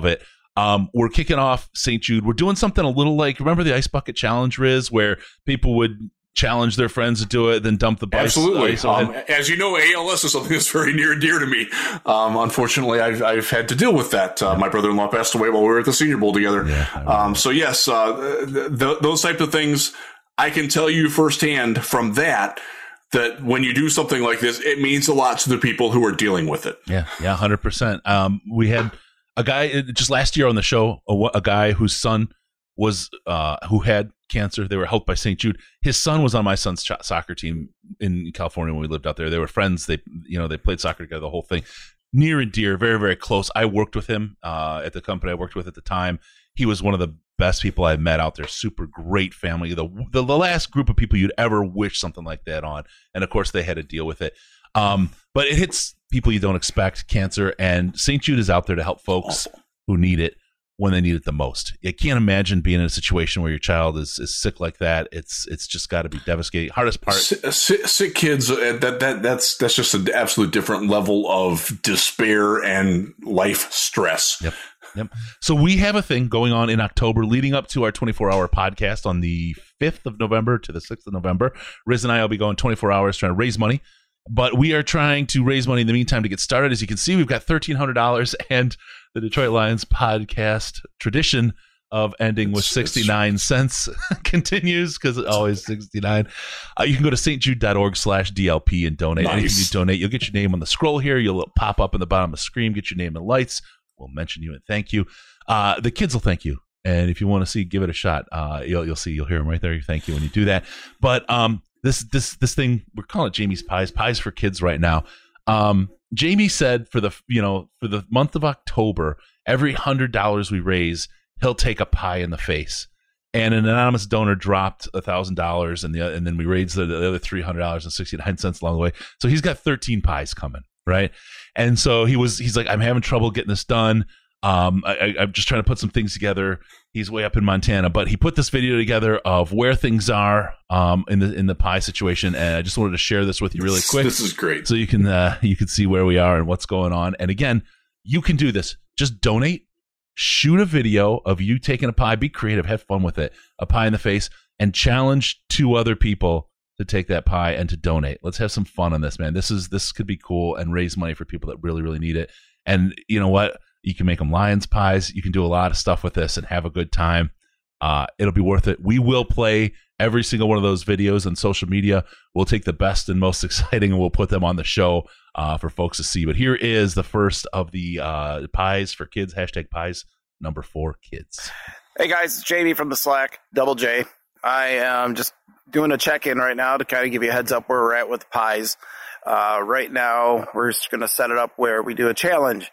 Um, we're kicking off Saint Jude. We're doing something a little like, remember the Ice Bucket Challenge, Riz, where people would challenge their friends to do it, then dump the ice. Absolutely. Ice um, as you know, A L S is something that's very near and dear to me. Um, unfortunately, I've, I've had to deal with that. Uh, my brother-in-law passed away while we were at the Senior Bowl together. Yeah, um, so yes, uh, th- th- those types of things, I can tell you firsthand from that, that when you do something like this, it means a lot to the people who are dealing with it. Yeah, yeah, one hundred percent. Um, we had a guy just last year on the show, a, a guy whose son was, uh, who had cancer. They were helped by Saint Jude. His son was on my son's ch- soccer team in California when we lived out there. They were friends. They, you know, they played soccer together, the whole thing. Near and dear, very, very close. I worked with him uh, at the company I worked with at the time. He was one of the best people I met out there. Super great family. The, the the last group of people you'd ever wish something like that on. And of course, they had to deal with it. Um, but it hits people you don't expect, cancer. And Saint Jude is out there to help folks who need it when they need it the most. You can't imagine being in a situation where your child is, is sick like that. It's it's just got to be devastating. Hardest part, sick, sick kids. Uh, that that that's that's just an absolute different level of despair and life stress. Yep. Yep. So we have a thing going on in October leading up to our twenty-four hour podcast on the fifth of November to the sixth of November. Riz and I will be going twenty-four hours trying to raise money, but we are trying to raise money in the meantime to get started. As you can see, we've got thirteen hundred dollars, and the Detroit Lions podcast tradition of ending with sixty-nine cents continues, because it's always sixty-nine. Uh, you can go to stjude.org slash DLP and donate. Nice. Anything you donate, you'll get your name on the scroll here. You'll pop up in the bottom of the screen, get your name and lights. We'll mention you and thank you. Uh, the kids will thank you. And if you want to see, give it a shot. Uh, you'll, you'll see, you'll hear them right there. Thank you when you do that. But um, this this this thing, we're calling it Jamie's Pies, Pies for Kids right now. Um, Jamie said for the you know for the month of October, every hundred dollars we raise, he'll take a pie in the face. And an anonymous donor dropped a thousand dollars, and the and then we raised the, the other three hundred dollars and sixty nine cents along the way. So he's got thirteen pies coming, right? And so he was he's like, I'm having trouble getting this done. Um, I, I'm just trying to put some things together. He's way up in Montana, but he put this video together of where things are um, in the in the pie situation, and I just wanted to share this with you really quick. This is great, so you can uh, you can see where we are and what's going on. And again, you can do this. Just donate. Shoot a video of you taking a pie. Be creative. Have fun with it. A pie in the face, and challenge two other people to take that pie and to donate. Let's have some fun on this, man. This is this could be cool and raise money for people that really, really need it. And you know what? You can make them Lions pies. You can do a lot of stuff with this and have a good time. Uh, it'll be worth it. We will play every single one of those videos on social media. We'll take the best and most exciting and we'll put them on the show uh, for folks to see. But here is the first of the uh, Pies for Kids, hashtag pies number four, kids. Hey guys, it's Jamie from the Slack, Double J. I am just doing a check-in right now to kind of give you a heads up where we're at with pies. Uh, right now, we're just going to set it up where we do a challenge.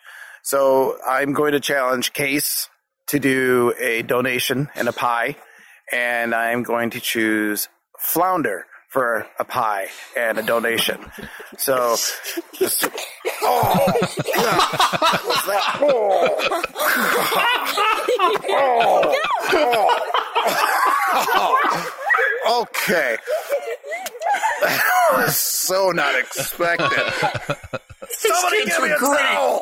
So I'm going to challenge Case to do a donation and a pie, and I'm going to choose Flounder for a pie and a donation. So, just, oh, God, what was that? Oh, oh, oh, oh, okay. That was so not expected. Somebody give me a towel.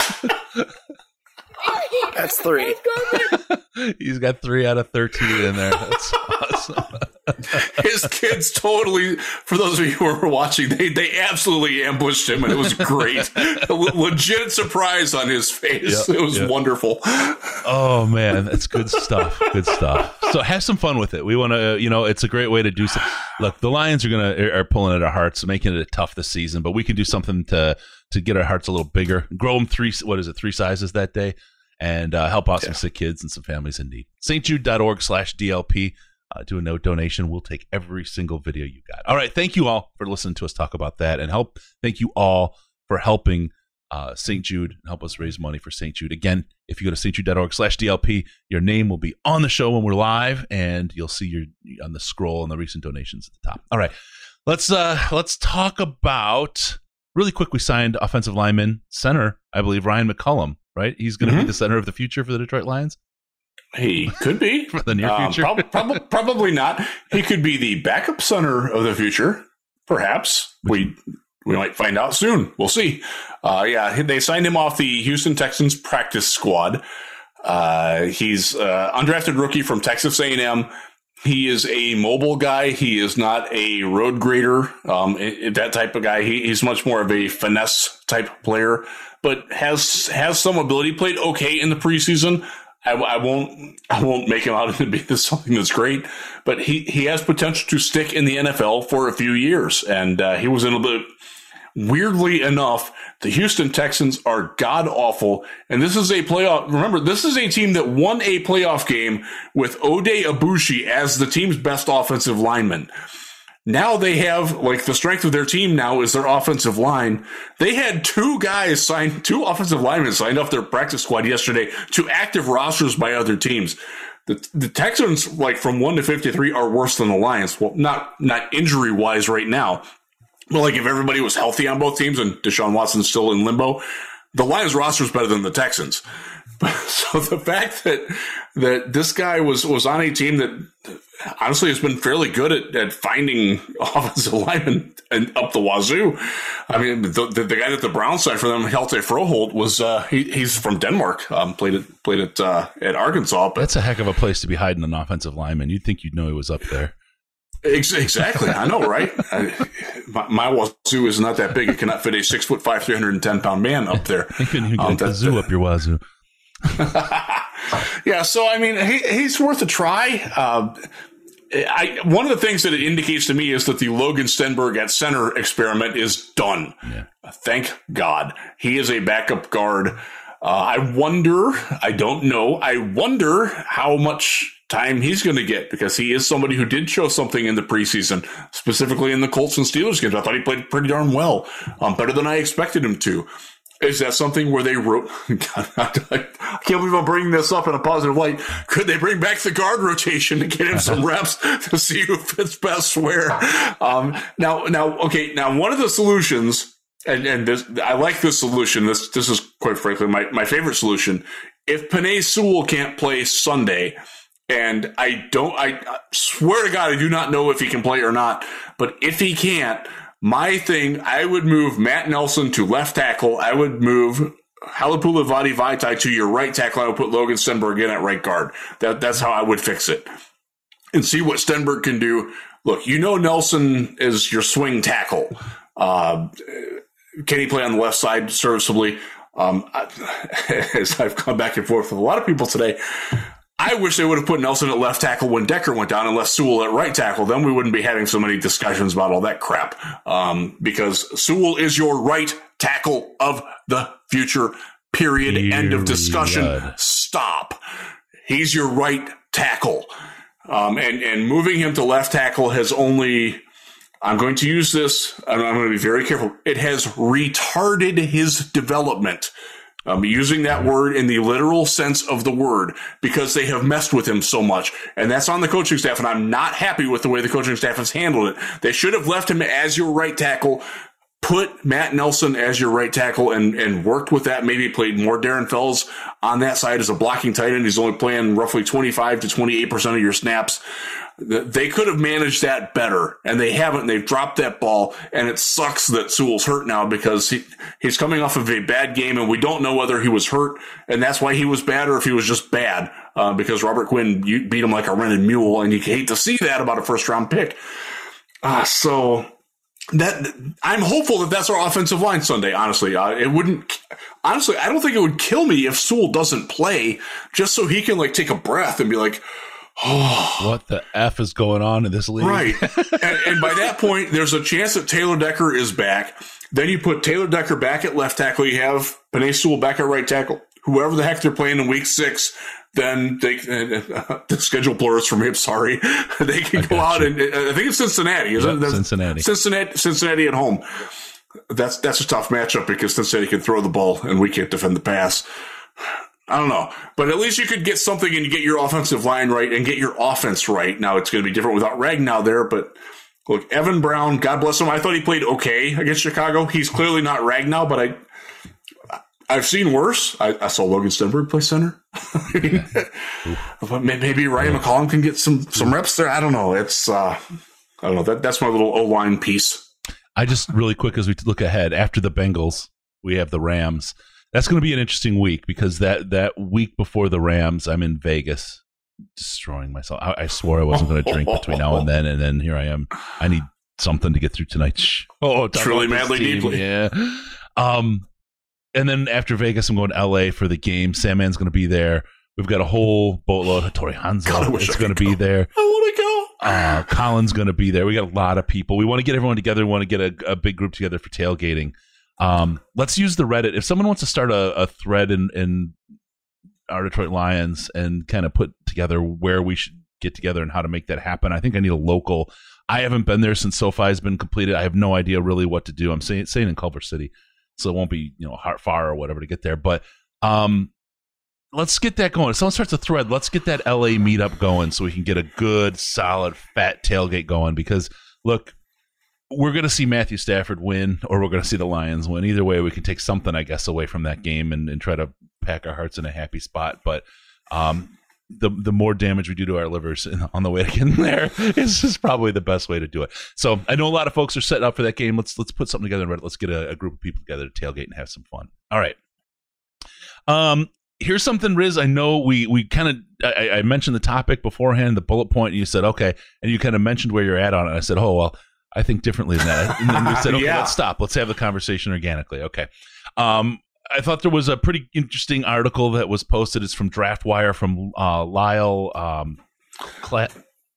That's three. He's got three out of thirteen in there. That's awesome. His kids totally, for those of you who are watching, they, they absolutely ambushed him, and it was great. A legit surprise on his face. Yep, it was yep. wonderful. Oh, man, that's good stuff. Good stuff. So have some fun with it. We want to, you know, it's a great way to do something. Look, the Lions are going to, are pulling at our hearts, making it tough this season, but we can do something to, to get our hearts a little bigger, grow them three, what is it, three sizes that day, and uh, help out yeah. some sick kids and some families in need. stjude.org slash DLP. Uh, do a no donation. We'll take every single video you got. All right. Thank you all for listening to us talk about that, and help. Thank you all for helping uh, Saint Jude and help us raise money for Saint Jude. Again, if you go to stjude.org slash DLP, your name will be on the show when we're live, and you'll see your on the scroll and the recent donations at the top. All right. Let's uh, let's talk about really quick. We signed offensive lineman center, I believe, Ryan McCullum. Right? He's going to mm-hmm. be the center of the future for the Detroit Lions. He could be. For the near future? Um, prob- prob- probably not. He could be the backup center of the future, perhaps. We we might find out soon. We'll see. Uh, yeah, they signed him off the Houston Texans practice squad. Uh, he's uh, undrafted rookie from Texas A and M. He is a mobile guy. He is not a road grader, um, that type of guy. He, he's much more of a finesse type player, but has has some ability. Played okay in the preseason. I, I won't I won't make him out to be something that's great, but he, he has potential to stick in the N F L for a few years. And uh, he was in a bit. Weirdly enough, the Houston Texans are god awful, and this is a playoff. Remember, this is a team that won a playoff game with Ode Abushi as the team's best offensive lineman. Now they have, like, the strength of their team now is their offensive line. They had two guys signed, two offensive linemen signed off their practice squad yesterday to active rosters by other teams. The, the Texans, like, from one to fifty-three are worse than the Lions. Well, not, not injury wise right now. But like if everybody was healthy on both teams and Deshaun Watson's still in limbo, the Lions roster is better than the Texans. So the fact that that this guy was, was on a team that honestly has been fairly good at, at finding offensive linemen and up the wazoo. I mean, the, the, the guy that the Browns signed for them, Hjalte Froholt, was uh, he, he's from Denmark. Um, played it played it uh, at Arkansas. But that's a heck of a place to be hiding an offensive lineman. You'd think you'd know he was up there. Exactly. I know, right? I, my, my wazoo is not that big. It cannot fit a six foot five, three hundred ten pound man up there. You couldn't even get um, a kazoo up your wazoo. Yeah. So, I mean, he, he's worth a try. Uh, I, one of the things that it indicates to me is that the Logan Stenberg at center experiment is done. Yeah. Thank God. He is a backup guard. Uh, I wonder, I don't know, I wonder how much time he's going to get, because he is somebody who did show something in the preseason, specifically in the Colts and Steelers games. I thought he played pretty darn well, um, better than I expected him to. Is that something where they wrote, God, I can't believe I'm bringing this up in a positive light. Could they bring back the guard rotation to get him some reps to see who fits best where? Um, now, now, okay, now one of the solutions, and, and this, I like this solution. This, this is quite frankly my, my favorite solution. If Penei Sewell can't play Sunday, and I don't, I swear to God, I do not know if he can play or not, but if he can't, my thing, I would move Matt Nelson to left tackle. I would move Halapoulivaati Vaitai to your right tackle. I would put Logan Stenberg in at right guard. That, that's how I would fix it. And see what Stenberg can do. Look, you know Nelson is your swing tackle. Uh, can he play on the left side serviceably? Um, I, as I've come back and forth with a lot of people today, I wish they would have put Nelson at left tackle when Decker went down and left Sewell at right tackle. Then we wouldn't be having so many discussions about all that crap. Um, because Sewell is your right tackle of the future, period. Period. End of discussion. Stop. He's your right tackle. Um, and, and moving him to left tackle has only, I'm going to use this, and I'm going to be very careful. It has retarded his development. I'm using that word in the literal sense of the word, because they have messed with him so much. And that's on the coaching staff, and I'm not happy with the way the coaching staff has handled it. They should have left him as your right tackle, put Matt Nelson as your right tackle, and, and worked with that. Maybe played more Darren Fells on that side as a blocking tight end. He's only playing roughly twenty-five to twenty-eight percent of your snaps. They could have managed that better, and they haven't. They've dropped that ball, and it sucks that Sewell's hurt now, because he, he's coming off of a bad game, and we don't know whether he was hurt, and that's why he was bad, or if he was just bad, uh, because Robert Quinn beat him like a rented mule, and you hate to see that about a first-round pick. Uh, so that I'm hopeful that that's our offensive line Sunday, honestly. Uh, it wouldn't – honestly, I don't think it would kill me if Sewell doesn't play, just so he can, like, take a breath and be like – oh, what the F is going on in this league? Right. and, and by that point, there's a chance that Taylor Decker is back. Then you put Taylor Decker back at left tackle. You have Penei Sewell back at right tackle. Whoever the heck they're playing in week six, then they uh, the schedule blurs for me. I'm sorry. They can I go out you. and uh, I think it's Cincinnati. Isn't yep, it? Cincinnati. Cincinnati. Cincinnati at home. That's that's a tough matchup, because Cincinnati can throw the ball and we can't defend the pass. I don't know, but at least you could get something and get your offensive line right and get your offense right. Now it's going to be different without Ragnow there, but look, Evan Brown, God bless him. I thought he played okay against Chicago. He's clearly not Ragnow, but I, I've seen worse. I, I saw Logan Stenberg play center. Maybe Ryan McCollum can get some, some reps there. I don't know. It's, uh, I don't know. That that's my little O-line piece. I just really quick, as we look ahead, after the Bengals, we have the Rams. That's going to be an interesting week because that, that week before the Rams, I'm in Vegas destroying myself. I, I swore I wasn't going to drink between now and then, and then here I am. I need something to get through tonight. Oh, truly, madly, team. deeply. Yeah. Um, and then after Vegas, I'm going to L A for the game. Sandman's going to be there. We've got a whole boatload. Tori Hanzo is going to be there. I want to go. Uh, Colin's going to be there. We got a lot of people. We want to get everyone together. We want to get a, a big group together for tailgating. Um, let's use the Reddit. If someone wants to start a, a thread in, in our Detroit Lions and kind of put together where we should get together and how to make that happen, I think I need a local. I haven't been there since SoFi has been completed. I have no idea really what to do. I'm saying, saying in Culver City, so it won't be, you know, hard, far or whatever to get there. But um, let's get that going. If someone starts a thread, let's get that L A meetup going so we can get a good, solid, fat tailgate going. Because, look, we're going to see Matthew Stafford win or we're going to see the Lions win. Either way, we can take something, I guess, away from that game and, and try to pack our hearts in a happy spot. But um, the the more damage we do to our livers on the way to getting there is just probably the best way to do it. So I know a lot of folks are setting up for that game. Let's let's put something together in Reddit. Let's get a, a group of people together to tailgate and have some fun. All right. Um, here's something, Riz. I know we we kind of I, I mentioned the topic beforehand, the bullet point, and you said okay, and you kind of mentioned where you're at on it. I said, oh well, I think differently than that. And then we said, okay, yeah. let's stop. Let's have the conversation organically. Okay. Um, I thought there was a pretty interesting article that was posted. It's from DraftWire from uh, Lyle. Um, Cla-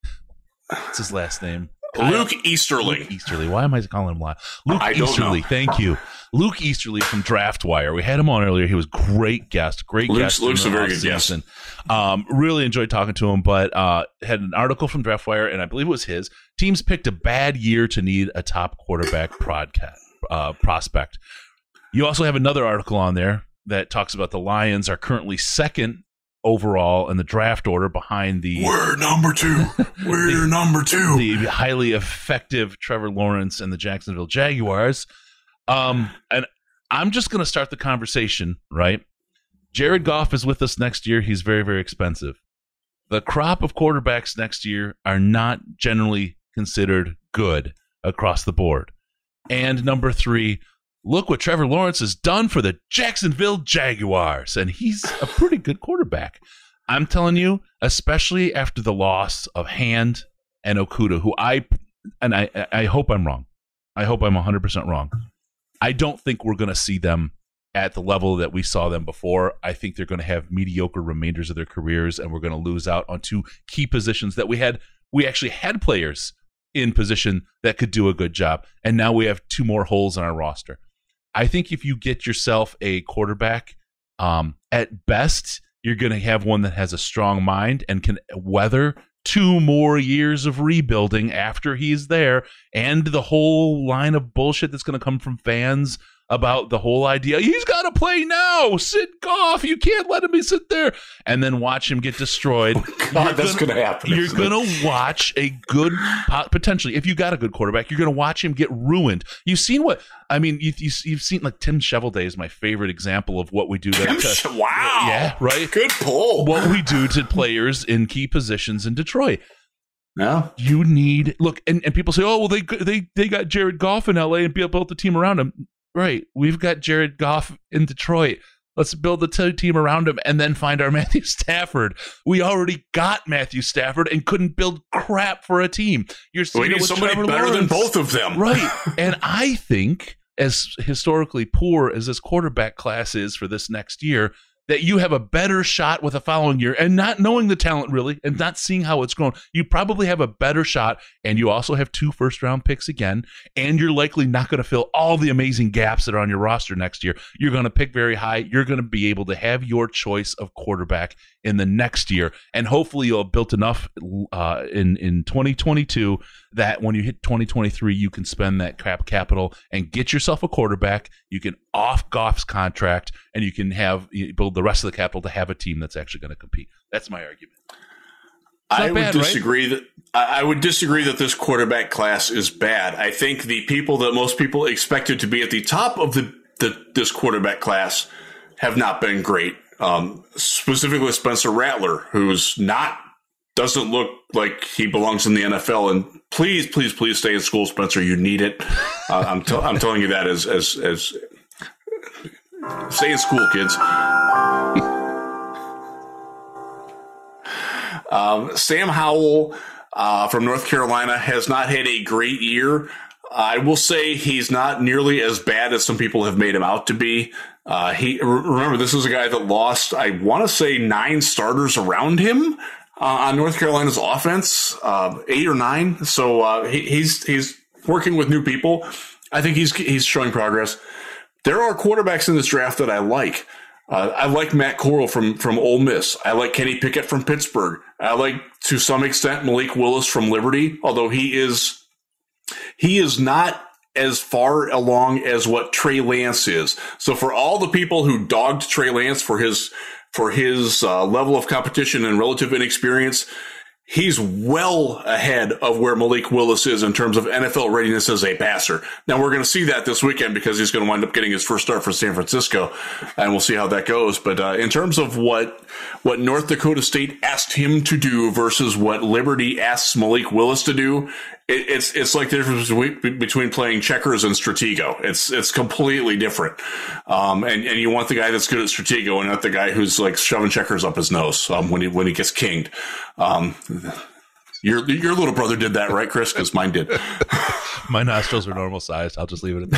What's his last name? Luke Easterly. Luke Easterly. Why am I calling him Lyle? Luke I don't Easterly. know. Thank you. Luke Easterly from DraftWire. We had him on earlier. He was great guest. Great Luke's, guest. Luke's a very good guest. Um, really enjoyed talking to him, but uh, had an article from DraftWire, and I believe it was his. Teams picked a bad year to need a top quarterback prodca- uh, prospect. You also have another article on there that talks about the Lions are currently second overall in the draft order behind the We're number two. We're the, number two. the highly effective Trevor Lawrence and the Jacksonville Jaguars. Um, and I'm just going to start the conversation, right? Jared Goff is with us next year. He's very, very expensive. The crop of quarterbacks next year are not generally considered good across the board. And number three, look what Trevor Lawrence has done for the Jacksonville Jaguars. And he's a pretty good quarterback. I'm telling you, especially after the loss of Hand and Okudah, who I, and I, I hope I'm wrong. I hope I'm one hundred percent wrong. I don't think we're going to see them at the level that we saw them before. I think they're going to have mediocre remainders of their careers, and we're going to lose out on two key positions that we had. We actually had players in position that could do a good job, and now we have two more holes in our roster. I think if you get yourself a quarterback, um, at best, you're going to have one that has a strong mind and can weather two more years of rebuilding after he's there, and the whole line of bullshit that's going to come from fans about the whole idea, he's got to play now, sit Goff, you can't let him be sit there, and then watch him get destroyed. Oh, God, that's going to happen. You're going to watch a good, potentially, if you got a good quarterback, you're going to watch him get ruined. You've seen what, I mean, you've, you've seen, like, Tim Shovelday is my favorite example of what we do. Tim, to, wow. Yeah, right? Good pull. What we do to players in key positions in Detroit. No. You need, look, and, and people say, oh, well, they they they got Jared Goff in L A and built the team around him. Right. We've got Jared Goff in Detroit. Let's build the t- team around him and then find our Matthew Stafford. We already got Matthew Stafford and couldn't build crap for a team. You're seeing we need it with somebody Trevor better Lawrence. than both of them. Right. And I think, as historically poor as this quarterback class is for this next year, that you have a better shot with the following year, and not knowing the talent really and not seeing how it's grown, you probably have a better shot, and you also have two first-round picks again, and you're likely not going to fill all the amazing gaps that are on your roster next year. You're going to pick very high. You're going to be able to have your choice of quarterback in the next year, and hopefully you'll have built enough uh, in, in twenty twenty-two that when you hit twenty twenty-three, you can spend that cap capital and get yourself a quarterback. You can off Goff's contract, and you can have you build the rest of the capital to have a team that's actually going to compete. That's my argument. I would bad, disagree right? that I would disagree that this quarterback class is bad. I think the people that most people expected to be at the top of the, the this quarterback class have not been great. Um, specifically, Spencer Rattler, who's not doesn't look like he belongs in the N F L. And please, please, please stay in school, Spencer. You need it. Uh, I'm t- I'm telling you that as as as Stay in school, kids. um, Sam Howell uh, from North Carolina has not had a great year. I will say he's not nearly as bad as some people have made him out to be. Uh, he remember, this is a guy that lost, I want to say, nine starters around him uh, on North Carolina's offense, uh, eight or nine. So uh, he, he's he's working with new people. I think he's he's showing progress. There are quarterbacks in this draft that I like. Uh, I like Matt Corral from from Ole Miss. I like Kenny Pickett from Pittsburgh. I like, to some extent, Malik Willis from Liberty, although he is he is not as far along as what Trey Lance is. So for all the people who dogged Trey Lance for his for his uh, level of competition and relative inexperience, he's well ahead of where Malik Willis is in terms of N F L readiness as a passer. Now, we're going to see that this weekend because he's going to wind up getting his first start for San Francisco, and we'll see how that goes. But uh, in terms of what what North Dakota State asked him to do versus what Liberty asks Malik Willis to do, it, it's it's like the difference between, between playing checkers and Stratego. It's it's completely different. Um, and, and you want the guy that's good at Stratego and not the guy who's like shoving checkers up his nose um, when he when he gets kinged. Um, Your your little brother did that, right, Chris? Because mine did. My nostrils are normal sized. I'll just leave it at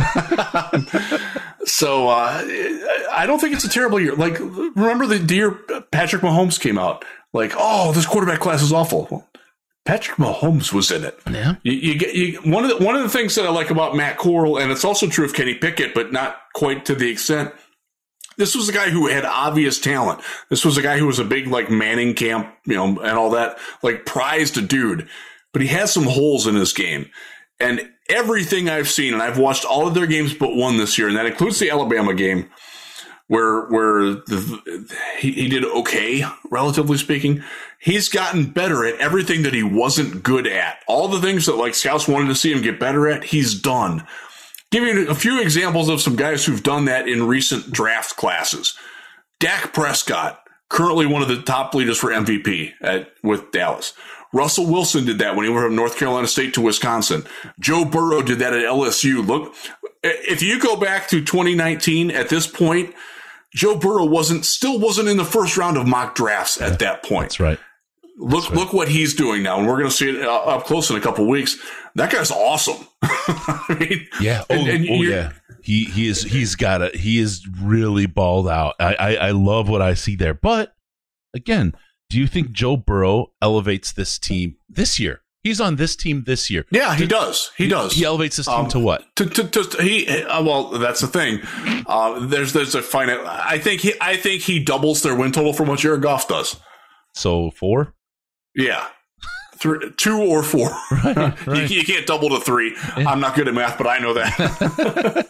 that. So uh, I don't think it's a terrible year. Like, remember the year Patrick Mahomes came out? Like, oh, this quarterback class is awful. Well, Patrick Mahomes was in it. Yeah. You, you get you, one of the one of the things that I like about Matt Corral, and it's also true of Kenny Pickett, but not quite to the extent. This was a guy who had obvious talent. This was a guy who was a big, like, Manning camp, you know, and all that, like, prized dude. But he has some holes in his game. And everything I've seen, and I've watched all of their games but one this year, and that includes the Alabama game, where where the, he, he did okay, relatively speaking. He's gotten better at everything that he wasn't good at. All the things that, like, scouts wanted to see him get better at, he's done. Give you a few examples of some guys who've done that in recent draft classes. Dak Prescott, currently one of the top leaders for M V P at, with Dallas. Russell Wilson did that when he went from North Carolina State to Wisconsin. Joe Burrow did that at L S U. Look, if you go back to twenty nineteen at this point, Joe Burrow wasn't still wasn't in the first round of mock drafts at that point. That's right. Look, right. look what he's doing now, and we're going to see it up close in a couple of weeks. That guy's awesome. I mean, yeah, oh, and, and oh yeah. He he is he's got it. He is really balled out. I, I I love what I see there. But again, do you think Joe Burrow elevates this team this year? He's on this team this year. Yeah, he does. He, he does. He elevates this team um, to what? To, to, to he. Uh, well, that's the thing. Uh, there's there's a finite. I think he. I think he doubles their win total from what Jared Goff does. So four. Yeah. Three, two or four. Right, right. You, you can't double to three. Yeah. I'm not good at math, but I know that.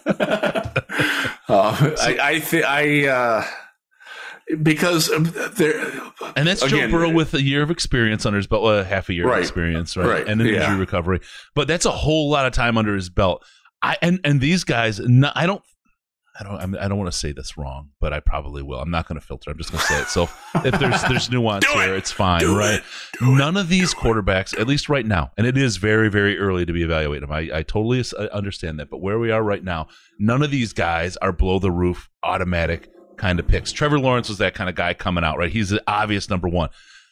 uh, I, I think I uh, because there, and that's again, Joe Burrow with a year of experience under his belt, well, half a year right, of experience, right, right and an yeah. injury recovery. But that's a whole lot of time under his belt. I and and these guys, no, I don't. I don't. I don't want to say this wrong, but I probably will. I'm not going to filter. I'm just going to say it. So if there's there's nuance here, it. it's fine, Do right? It. None it. of these quarterbacks, at least right now, and it is very very early to be evaluating them. I, I totally understand that, but where we are right now, none of these guys are below the roof automatic kind of picks. Trevor Lawrence was that kind of guy coming out, right? He's the obvious number one.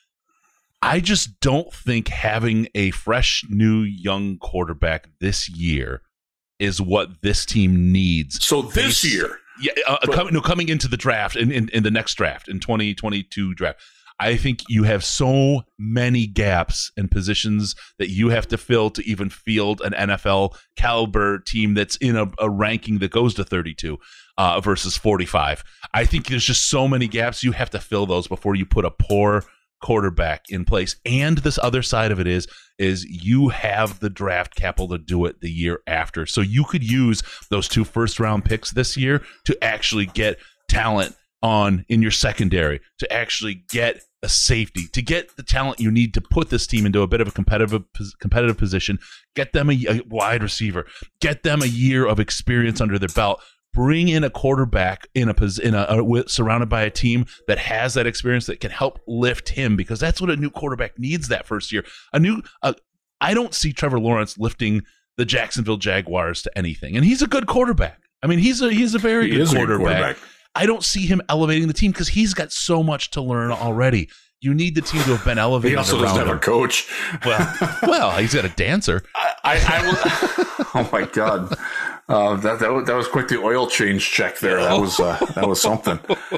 I just don't think having a fresh new young quarterback this year is what this team needs. So this Based, year, yeah, uh, but, coming, no, coming into the draft in, in, in the next draft in twenty twenty-two draft, I think you have so many gaps and positions that you have to fill to even field an N F L caliber team that's in a, a ranking that goes to thirty-two uh, versus forty-five. I think there's just so many gaps you have to fill those before you put a poor quarterback in place. And this other side of it is is you have the draft capital to do it the year after, so you could use those two first round picks this year to actually get talent on in your secondary, to actually get a safety, to get the talent you need to put this team into a bit of a competitive competitive position, get them a, a wide receiver, get them a year of experience under their belt. Bring in a quarterback in a in a, a surrounded by a team that has that experience that can help lift him, because that's what a new quarterback needs that first year. A new, uh, I don't see Trevor Lawrence lifting the Jacksonville Jaguars to anything, and he's a good quarterback. I mean, he's a he's a very He good is a good quarterback. quarterback. I don't see him elevating the team because he's got so much to learn already. You need the team to have been elevated. He also around doesn't have him. a coach. Well, well, he's got a dancer. I, I, I will, oh my god, uh, that that was, that was quite the oil change check there. That was uh, that was something.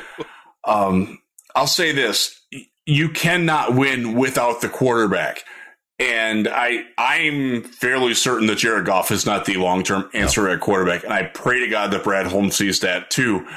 Um, I'll say this: you cannot win without the quarterback, and I I'm fairly certain that Jared Goff is not the long term answer no. at quarterback, and I pray to God that Brad Holmes sees that too.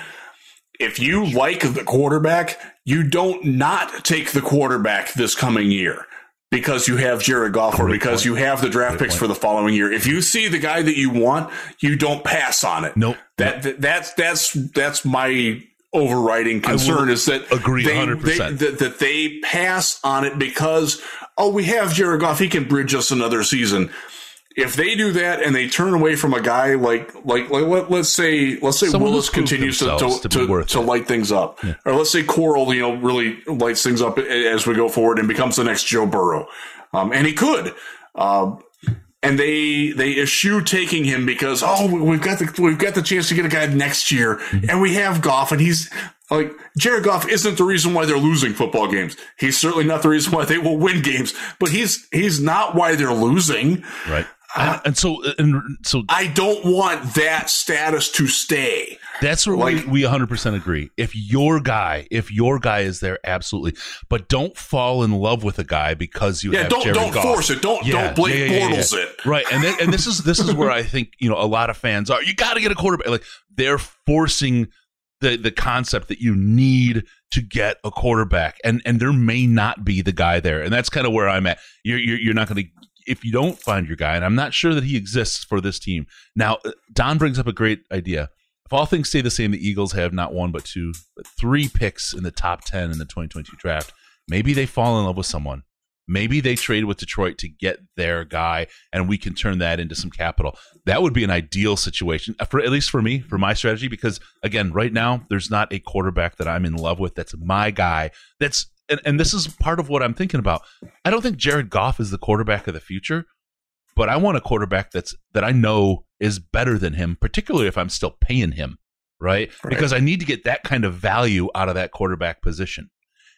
If you like the quarterback, you don't not take the quarterback this coming year because you have Jared Goff or because you have the draft picks for the following year. If you see the guy that you want, you don't pass on it. Nope. That, that that's that's that's my overriding concern is that agree they, one hundred percent. They, that, that they pass on it because, oh, we have Jared Goff. He can bridge us another season. If they do that and they turn away from a guy like like, like let, let's say let's say Someone Willis continues to to, to, to, to light things up, yeah. or let's say Coral you know really lights things up as we go forward and becomes the next Joe Burrow, um, and he could, uh, and they they eschew taking him because oh we've got the we've got the chance to get a guy next year, mm-hmm. and we have Goff and he's. Like, Jared Goff isn't the reason why they're losing football games. He's certainly not the reason why they will win games, but he's he's not why they're losing. Right. And, and so, and so, I don't want that status to stay. That's where like, we, we one hundred percent agree. If your guy, if your guy is there, absolutely. But don't fall in love with a guy because you yeah, have don't Jared don't Goff. force it. Don't yeah, don't Blake yeah, yeah, Bortles yeah, yeah. it. Right. And then, and this is this is where I think you know a lot of fans are. You got to get a quarterback. Like they're forcing the the concept that you need to get a quarterback, and and there may not be the guy there, and that's kind of where I'm at. You're you're, you're not going to. If you don't find your guy, and I'm not sure that he exists for this team. Now, Don brings up a great idea. If all things stay the same, the Eagles have not one but two, but three picks in the top ten in the twenty twenty-two draft. Maybe they fall in love with someone. Maybe they trade with Detroit to get their guy, and we can turn that into some capital. That would be an ideal situation, for at least for me, for my strategy, because, again, right now, there's not a quarterback that I'm in love with that's my guy. That's And, and this is part of what I'm thinking about. I don't think Jared Goff is the quarterback of the future, but I want a quarterback that's that I know is better than him, particularly if I'm still paying him, right? right? Because I need to get that kind of value out of that quarterback position.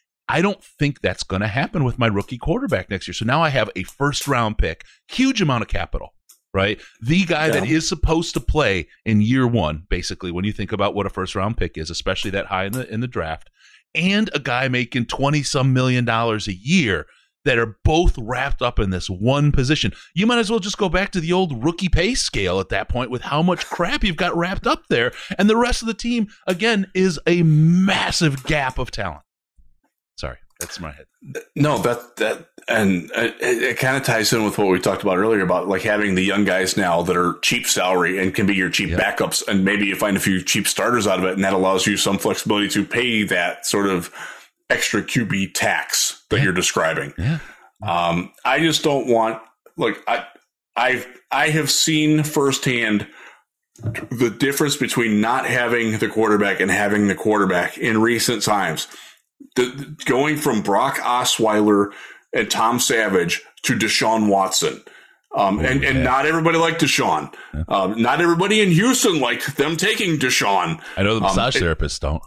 I don't think that's going to happen with my rookie quarterback next year. So now I have a first-round pick, huge amount of capital, right? The guy yeah. that is supposed to play in year one, basically, when you think about what a first-round pick is, especially that high in the in the draft, and a guy making twenty some million dollars a year that are both wrapped up in this one position. You might as well just go back to the old rookie pay scale at that point with how much crap you've got wrapped up there. And the rest of the team, again, is a massive gap of talent. Sorry, that's my head. No, that, that, and it, it kind of ties in with what we talked about earlier about like having the young guys now that are cheap salary and can be your cheap yep. backups. And maybe you find a few cheap starters out of it. And that allows you some flexibility to pay that sort of extra Q B tax that yeah. you're describing. Yeah. Um, I just don't want, like, I, I've, I have seen firsthand the difference between not having the quarterback and having the quarterback in recent times. The, going from Brock Osweiler and Tom Savage to Deshaun Watson. Um, and, and not everybody liked Deshaun. Yeah. Um, not everybody in Houston liked them taking Deshaun. I know the massage um, therapists don't.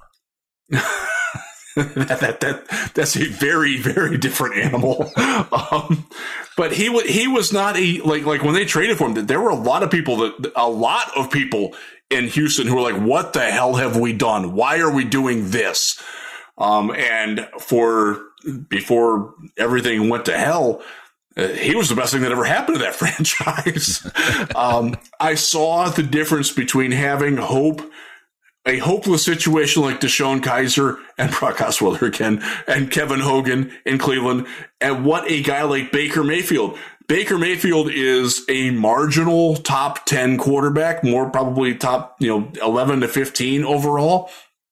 that, that, that, that's a very, very different animal. um, but he was, he was not a, like, like when they traded for him, there were a lot of people that, a lot of people in Houston who were like, what the hell have we done? Why are we doing this? Um, and for before everything went to hell, uh, he was the best thing that ever happened to that franchise. um, I saw the difference between having hope, a hopeless situation like Deshaun Kaiser and Brock Osweiler again, and Kevin Hogan in Cleveland, and what a guy like Baker Mayfield. Baker Mayfield is a marginal top ten quarterback, more probably top, you know, eleven to fifteen overall.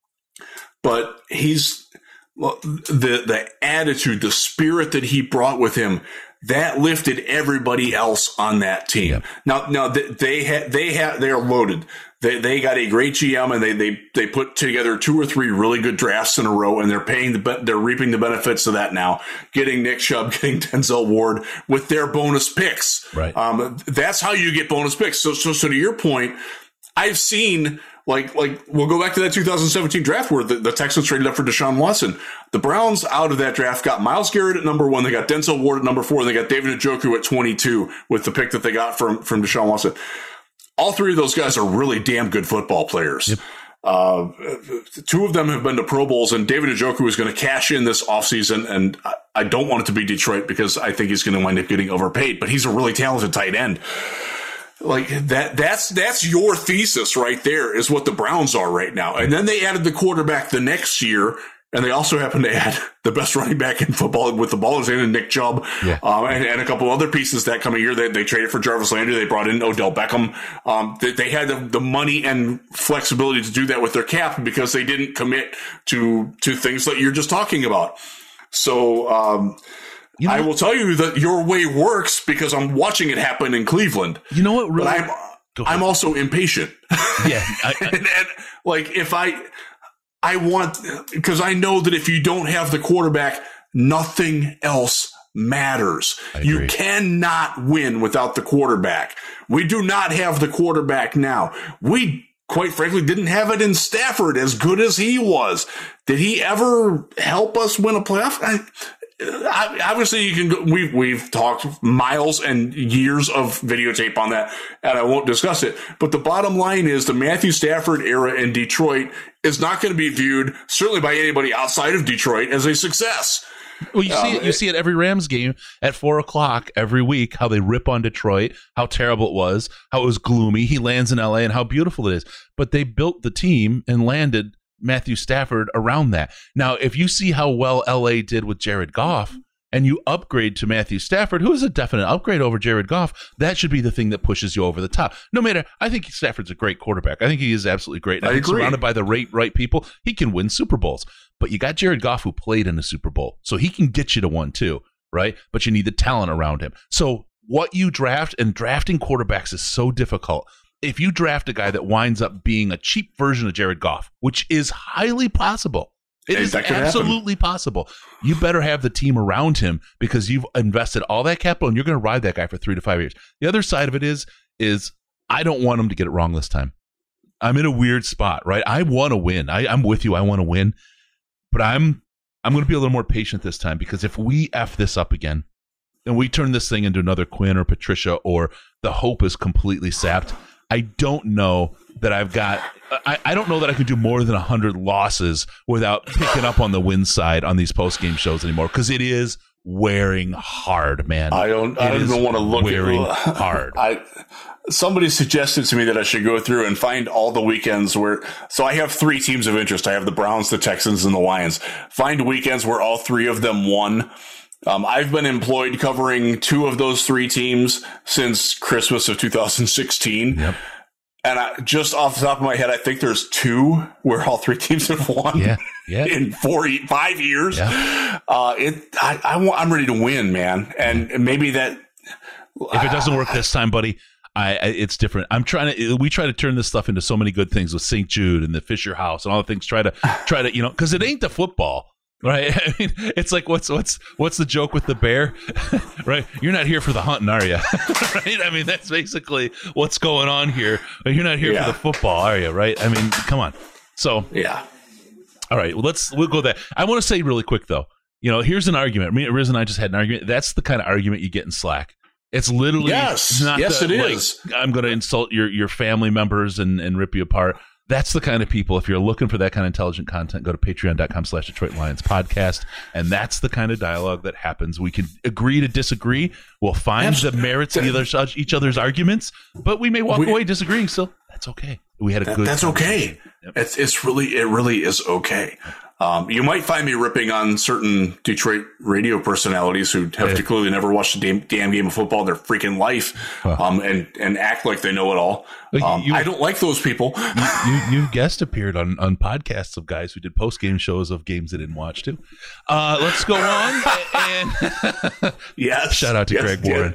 But he's well, the the attitude, the spirit that he brought with him, that lifted everybody else on that team. Yeah. Now, now they had they had they are loaded. They they got a great G M and they they they put together two or three really good drafts in a row, and they're paying the they're reaping the benefits of that now. Getting Nick Chubb, getting Denzel Ward with their bonus picks. Right. Um, that's how you get bonus picks. So so so to your point. I've seen like like we'll go back to that two thousand seventeen draft where the, the Texans traded up for Deshaun Watson. The Browns out of that draft got Myles Garrett at number one, they got Denzel Ward at number four, and they got David Njoku at twenty-two with the pick that they got from from Deshaun Watson. All three of those guys are really damn good football players. Yep. Uh, two of them have been to Pro Bowls, and David Njoku is going to cash in this offseason, and I, I don't want it to be Detroit because I think he's going to wind up getting overpaid, but he's a really talented tight end. Like that, that's, that's your thesis right there is what the Browns are right now. And then they added the quarterback the next year, and they also happen to add the best running back in football with the ball in his hand, Nick Chubb, yeah. um, and, and a couple other pieces that coming year. They, they traded for Jarvis Landry. They brought in Odell Beckham. Um, they, they had the, the money and flexibility to do that with their cap because they didn't commit to, to things that you're just talking about. So, um, You know, I will tell you that your way works because I'm watching it happen in Cleveland. You know what? Really, but I'm I'm also impatient. Yeah, I, I, and, and like if I I want because I know that if you don't have the quarterback, nothing else matters. You cannot win without the quarterback. We do not have the quarterback now. We quite frankly didn't have it in Stafford as good as he was. Did he ever help us win a playoff? I, Obviously, you can go, we've, we've talked miles and years of videotape on that, and I won't discuss it. But the bottom line is the Matthew Stafford era in Detroit is not going to be viewed, certainly by anybody outside of Detroit, as a success. Well, you um, see it. You see it every Rams game at four o'clock every week. How they rip on Detroit, how terrible it was, how it was gloomy. He lands in L A, and how beautiful it is. But they built the team and landed Matthew Stafford around that. Now, if you see how well L A did with Jared Goff and you upgrade to Matthew Stafford, who is a definite upgrade over Jared Goff, that should be the thing that pushes you over the top. No matter, I think Stafford's a great quarterback. I think he is absolutely great. And I, I think agree. Surrounded by the right, right people, he can win Super Bowls. But you got Jared Goff who played in a Super Bowl, so he can get you to one too, right? But you need the talent around him. So what you draft, and drafting quarterbacks is so difficult. If you draft a guy that winds up being a cheap version of Jared Goff, which is highly possible, it hey, is absolutely happen. possible, you better have the team around him because you've invested all that capital and you're going to ride that guy for three to five years. The other side of it is, is I don't want him to get it wrong this time. I'm in a weird spot, right? I want to win. I, I'm with you. I want to win, but I'm I'm going to be a little more patient this time because if we F this up again and we turn this thing into another Quinn or Patricia or the hope is completely sapped, I don't know that I've got I, I don't know that I can do more than one hundred losses without picking up on the win side on these post-game shows anymore because it is wearing hard, man. I don't I don't even want to look wearing at hard. I somebody suggested to me that I should go through and find all the weekends where so I have three teams of interest. I have the Browns, the Texans, and the Lions. Find weekends where all three of them won. Um, I've been employed covering two of those three teams since Christmas of two thousand sixteen. Yep. And I, just off the top of my head, I think there's two where all three teams have won yeah, yeah. in four, five years. Yeah. Uh, it, I, I want, I'm ready to win, man. And maybe that. If it doesn't work this time, buddy, I, I it's different. I'm trying to, we try to turn this stuff into so many good things with Saint Jude and the Fisher House and all the things. Try to, try to, you know, because it ain't the football. Right, I mean, it's like what's what's what's the joke with the bear, right? You're not here for the hunting, are you? Right? I mean, that's basically what's going on here. You're not here yeah. for the football, are you? Right? I mean, come on. So yeah. All right, well, let's we'll go there. I want to say really quick though. You know, here's an argument. Me, Riz, and I just had an argument. That's the kind of argument you get in Slack. It's literally yes, not yes, the, it like, is. I'm going to insult your your family members and and rip you apart. That's the kind of people, if you're looking for that kind of intelligent content, go to patreon.com slash Detroit Lions podcast. And that's the kind of dialogue that happens. We can agree to disagree. We'll find Absolutely. the merits of other, each other's arguments, but we may walk we, away disagreeing still. That's okay. We had a that, good That's okay. Yep. It's, it's really, it really is okay. Um, you might find me ripping on certain Detroit radio personalities who have yeah. clearly never watched a damn, damn game of football in their freaking life, huh. um, and, and act like they know it all. Um, you, I don't like those people. You, you, you guest appeared on, on podcasts of guys who did post game shows of games they didn't watch too. Uh, let's go on. and yes, shout out to yes, Greg Warren.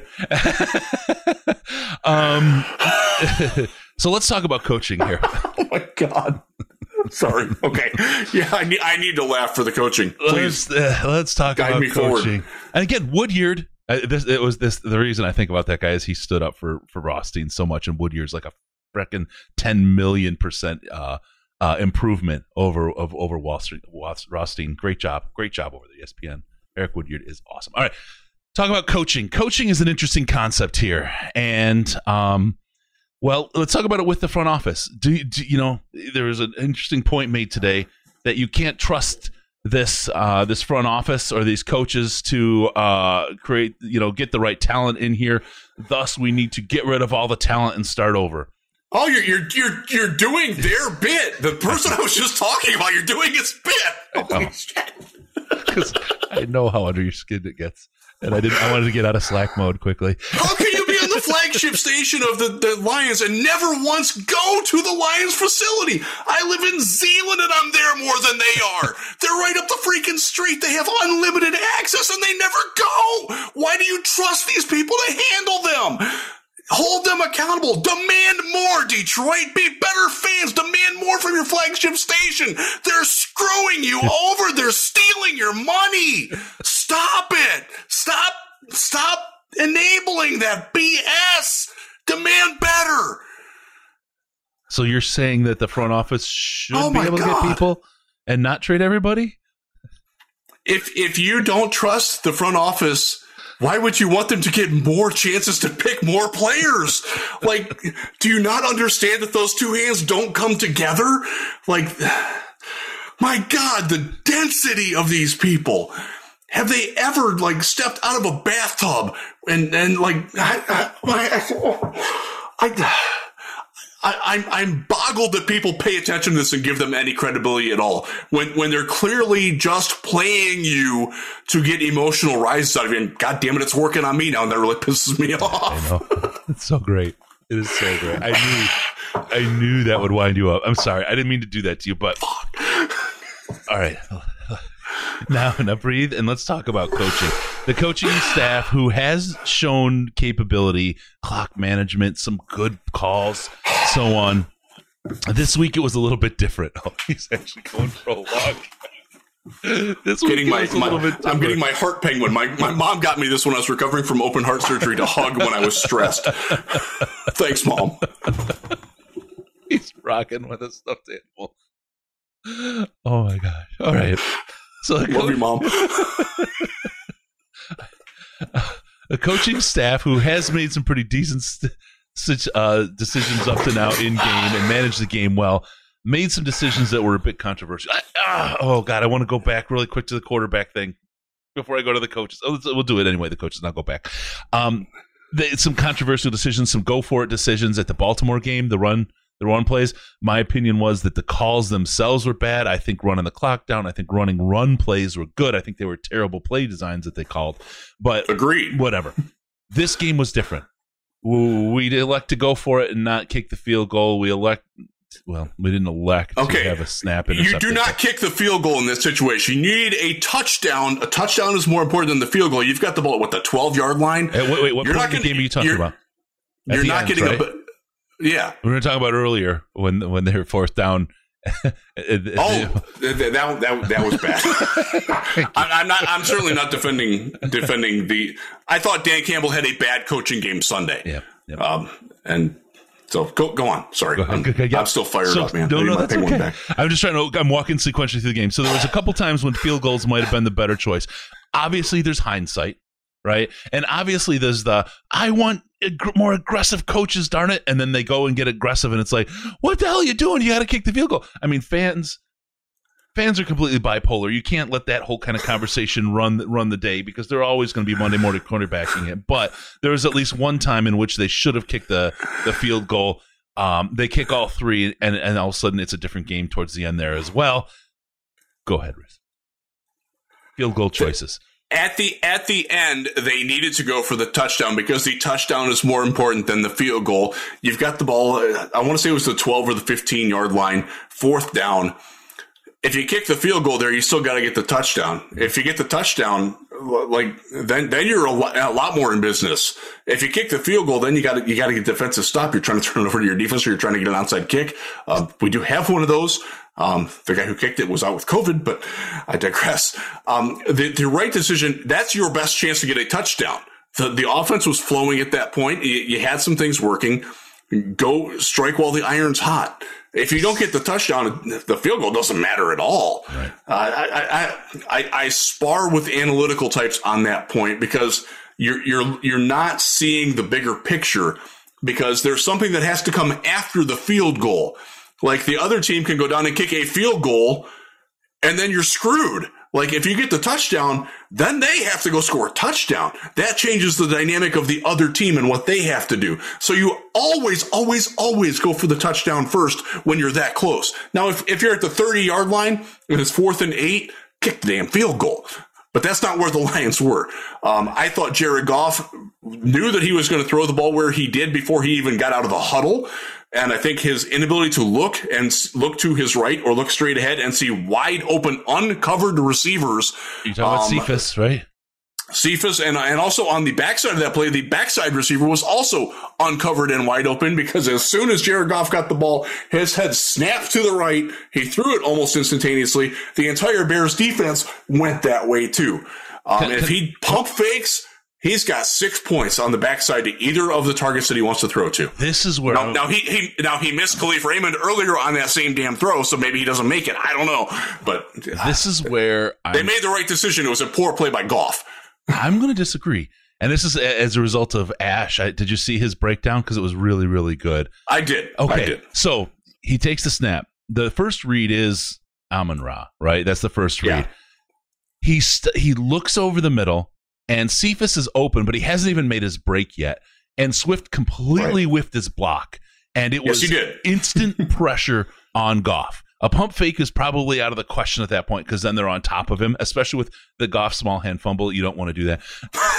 um, so let's talk about coaching here. Oh my God. Sorry. Okay. Yeah, I need, I need to laugh for the coaching. Please. Let's, uh, let's talk Guide about me coaching. Forward. And again, Woodyard. Uh, this it was this. The reason I think about that guy is he stood up for for Rothstein so much, and Woodyard's like a freaking ten million percent uh, uh, improvement over of over Rothstein. Rothstein. Great job. Great job over the E S P N. Eric Woodyard is awesome. All right. Talk about coaching. Coaching is an interesting concept here. And, um, well, let's talk about it with the front office. Do, do you know, there was an interesting point made today that you can't trust this uh, this front office or these coaches to uh, create, you know, get the right talent in here. Thus, we need to get rid of all the talent and start over. Oh, you're you're you're you're doing their bit. The person I was just talking about, you're doing his bit. Holy shit! Because I know how under your skin it gets. And I didn't. I wanted to get out of Slack mode quickly. How can you be on the flagship station of the, the Lions and never once go to the Lions facility? I live in Zeeland and I'm there more than they are. They're right up the freaking street. They have unlimited access and they never go. Why do you trust these people to handle them? Hold them accountable. Demand more, Detroit. Be better fans. Demand more from your flagship station. They're screwing you over. They're stealing your money. Stop it. Stop. Stop enabling that B S. Demand better. So you're saying that the front office should Oh be my able to God. get people and not trade everybody? If if you don't trust the front office, why would you want them to get more chances to pick more players? Like, do you not understand that those two hands don't come together? Like, my God, the density of these people. Have they ever, like, stepped out of a bathtub and, and like, I, I, I, I, I'm, I'm boggled that people pay attention to this and give them any credibility at all when, when they're clearly just playing you to get emotional rises out of you. And God damn it, it's working on me now, and that really pisses me off. I know. It's so great. It is so great. I knew, I knew that would wind you up. I'm sorry. I didn't mean to do that to you, but all right. Now, now breathe and let's talk about coaching. The coaching staff who has shown capability, clock management, some good calls, so on. This week it was a little bit different. Oh, he's actually going for a walk. This week Getting it my, was a my, little bit I'm different. getting my heart penguin. My my mom got me this when I was recovering from open heart surgery to hug when I was stressed. Thanks, Mom. He's rocking with a stuffed animal. Oh my gosh! All right, so the Love you, Mom. a coaching staff who has made some pretty decent st- such uh, decisions up to now in game and managed the game well, made some decisions that were a bit controversial. I, ah, oh God, I want to go back really quick to the quarterback thing before I go to the coaches. Oh, let's, we'll do it anyway. The coaches, not go back. Um, they, some controversial decisions, some go for it decisions at the Baltimore game. The run. The run plays, my opinion was that the calls themselves were bad. I think running the clock down, I think running run plays were good. I think they were terrible play designs that they called. But Agreed. Whatever. This game was different. We elect to go for it and not kick the field goal. We elect, well, we didn't elect Okay. to have a snap You intercepted. do not kick the field goal in this situation. You need a touchdown. A touchdown is more important than the field goal. You've got the ball at what, the twelve-yard line? Hey, wait, wait, what You're part not of the gonna- game are you talking you're- about? At You're the not end, getting right? a. Yeah. We were talking about earlier when when they were fourth down. Oh, that, that that that was bad. I'm, I'm not. I'm certainly not defending defending the. I thought Dan Campbell had a bad coaching game Sunday. Yeah. Yep. Um. And so go go on. Sorry, Go ahead. I'm, Okay, yeah. I'm still fired So- up, man. No, I need no, my that's penguin okay. back. I'm just trying to. I'm walking sequentially through the game. So there was a couple times when field goals might have been the better choice. Obviously, there's hindsight, right? And obviously, there's the I want ag- more aggressive coaches. Darn it! And then they go and get aggressive, and it's like, what the hell are you doing? You got to kick the field goal. I mean, fans. Fans are completely bipolar. You can't let that whole kind of conversation run run the day because they're always going to be Monday morning quarterbacking it. But there was at least one time in which they should have kicked the, the field goal. Um, they kick all three, and, and all of a sudden it's a different game towards the end there as well. Go ahead, Riz. Field goal choices. At the at the end, they needed to go for the touchdown because the touchdown is more important than the field goal. You've got the ball. I want to say it was the twelve or the fifteen yard line, fourth down. If you kick the field goal there, you still got to get the touchdown. If you get the touchdown, like then then you're a lot, a lot more in business. If you kick the field goal, then you got to you got to get defensive stop. You're trying to turn it over to your defense, or you're trying to get an onside kick. Uh, we do have one of those. Um, the guy who kicked it was out with COVID, but I digress. Um, the, the right decision, that's your best chance to get a touchdown. The, the offense was flowing at that point. You, you had some things working. Go strike while the iron's hot. If you don't get the touchdown, the field goal doesn't matter at all. Right. Uh, I, I, I, I spar with analytical types on that point because you're you're you're not seeing the bigger picture, because there's something that has to come after the field goal. Like the other team can go down and kick a field goal, and then you're screwed. Like if you get the touchdown, then they have to go score a touchdown. That changes the dynamic of the other team and what they have to do. So you always, always, always go for the touchdown first when you're that close. Now, if, if you're at the thirty-yard line and it's fourth and eight, kick the damn field goal. But that's not where the Lions were. Um, I thought Jared Goff knew that he was going to throw the ball where he did before he even got out of the huddle. And I think his inability to look and look to his right or look straight ahead and see wide open, uncovered receivers. You're talking um, about Cephas, right? Cephas, and and also on the backside of that play, the backside receiver was also uncovered and wide open, because as soon as Jared Goff got the ball, his head snapped to the right. He threw it almost instantaneously. The entire Bears defense went that way too. Um, and if he pump fakes, he's got six points on the backside to either of the targets that he wants to throw to. This is where now, now he, he now he missed Khalif Raymond earlier on that same damn throw, so maybe he doesn't make it. I don't know, but this is where they I'm, made the right decision. It was a poor play by Goff. I'm going to disagree, and this is as a result of Ash. I, did you see his breakdown? Because it was really, really good. I did. Okay, I did. So he takes the snap. The first read is Amon-Ra, right? That's the first read. Yeah. He st- he looks over the middle. And Cephas is open, but he hasn't even made his break yet. And Swift completely right. whiffed his block. And it was yes, instant pressure on Goff. A pump fake is probably out of the question at that point, because then they're on top of him, especially with the Goff small hand fumble. You don't want to do that.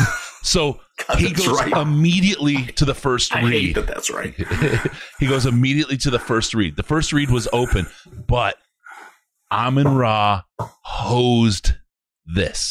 So God, he goes right. immediately to the first I read. hate that that's right. He goes immediately to the first read. The first read was open, but Amon-Ra hosed this.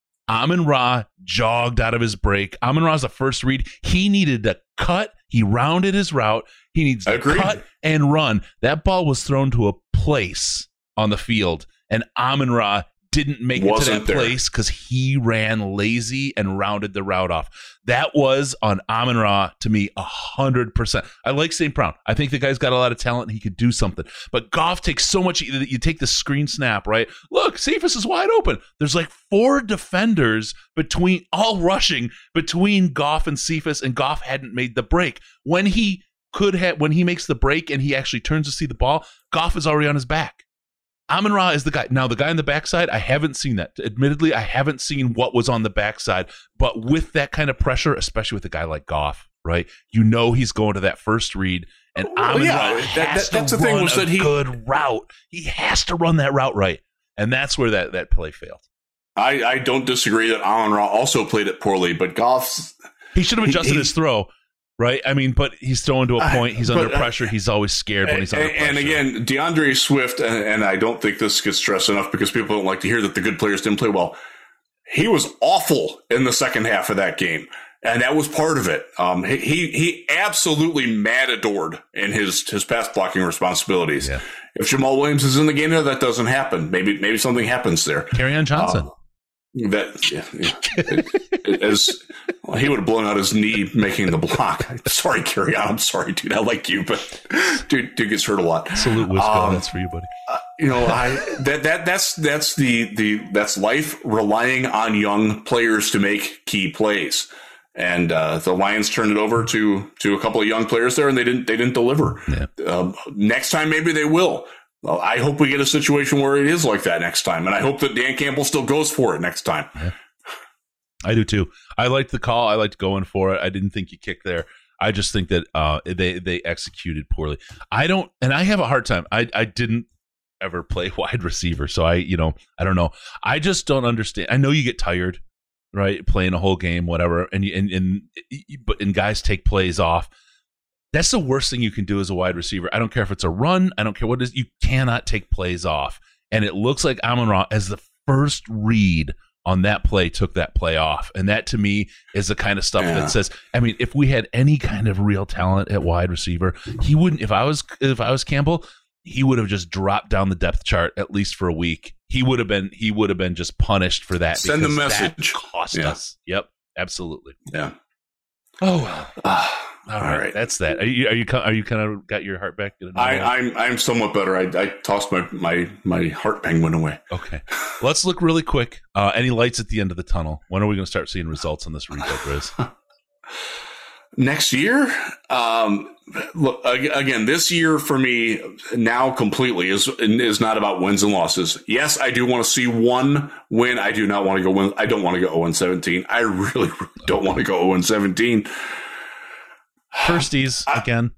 Amon-Ra jogged out of his break. Amon-Ra's the first read. He needed to cut. He rounded his route. He needs to Agreed. cut and run. That ball was thrown to a place on the field, and Amon-Ra didn't make Wasn't it to that there. place because he ran lazy and rounded the route off. That was on Amon-Ra to me one hundred percent. I like Saint Brown. I think the guy's got a lot of talent and he could do something. But Goff takes so much. You take the screen snap, right? Look, Cephas is wide open. There's like four defenders between, all rushing between Goff and Cephas, and Goff hadn't made the break. When he could have, when he makes the break and he actually turns to see the ball, Goff is already on his back. Amon-Ra is the guy. Now, the guy on the backside, I haven't seen that. Admittedly, I haven't seen what was on the backside. But with that kind of pressure, especially with a guy like Goff, right? You know he's going to that first read. And well, Amon-Ra yeah, has that, that, that's to the thing run was a that he, good route. He has to run that route right. And that's where that, that play failed. I, I don't disagree that Amon-Ra also played it poorly, but Goff's... He should have adjusted he, his throw. Right, I mean, but he's throwing to a point. He's but, under pressure. He's always scared when he's under pressure. And again, DeAndre Swift, and, and I don't think this gets stressed enough because people don't like to hear that the good players didn't play well. He was awful in the second half of that game, and that was part of it. Um, he he absolutely matadored in his his pass blocking responsibilities. Yeah. If Jamal Williams is in the game there, that doesn't happen. Maybe maybe something happens there. Kerryon Johnson. Um, That yeah, yeah. As well, he would have blown out his knee making the block. Sorry, Kerryon. I'm sorry, dude. I like you, but dude, dude gets hurt a lot. Salute, Wisco. Um, that's for you, buddy. Uh, you know, I that that that's that's the the that's life relying on young players to make key plays, and uh, the Lions turned it over to to a couple of young players there, and they didn't they didn't deliver. Yeah. Um, next time, maybe they will. Well, I hope we get a situation where it is like that next time, and I hope that Dan Campbell still goes for it next time. Yeah. I do too. I liked the call. I liked going for it. I didn't think you kicked there. I just think that uh, they they executed poorly. I don't, and I have a hard time. I I didn't ever play wide receiver, so I you know I don't know. I just don't understand. I know you get tired, right, playing a whole game, whatever, and you, and and but and guys take plays off. That's the worst thing you can do as a wide receiver. I don't care if it's a run. I don't care what it is. You cannot take plays off. And it looks like Amon-Ra, as the first read on that play, took that play off. And that, to me, is the kind of stuff yeah. that says, I mean, if we had any kind of real talent at wide receiver, he wouldn't, if I was, if I was Campbell, he would have just dropped down the depth chart at least for a week. He would have been, he would have been just punished for that. Send the message. That cost yeah. us. Yep. Absolutely. Yeah. Oh, well. Uh, all right. right, that's that. Are you are you are you kind of got your heart back? I, I'm I'm somewhat better. I, I tossed my, my my heart penguin away. Okay, let's look really quick. Uh, any lights at the end of the tunnel? When are we going to start seeing results on this rebuild, Riz? Next year, um, look again. This year for me now completely is is not about wins and losses. Yes, I do want to see one win. I do not want to go win. I don't want to go zero and seventeen. I really, really don't want to go zero and seventeen. Firsties again.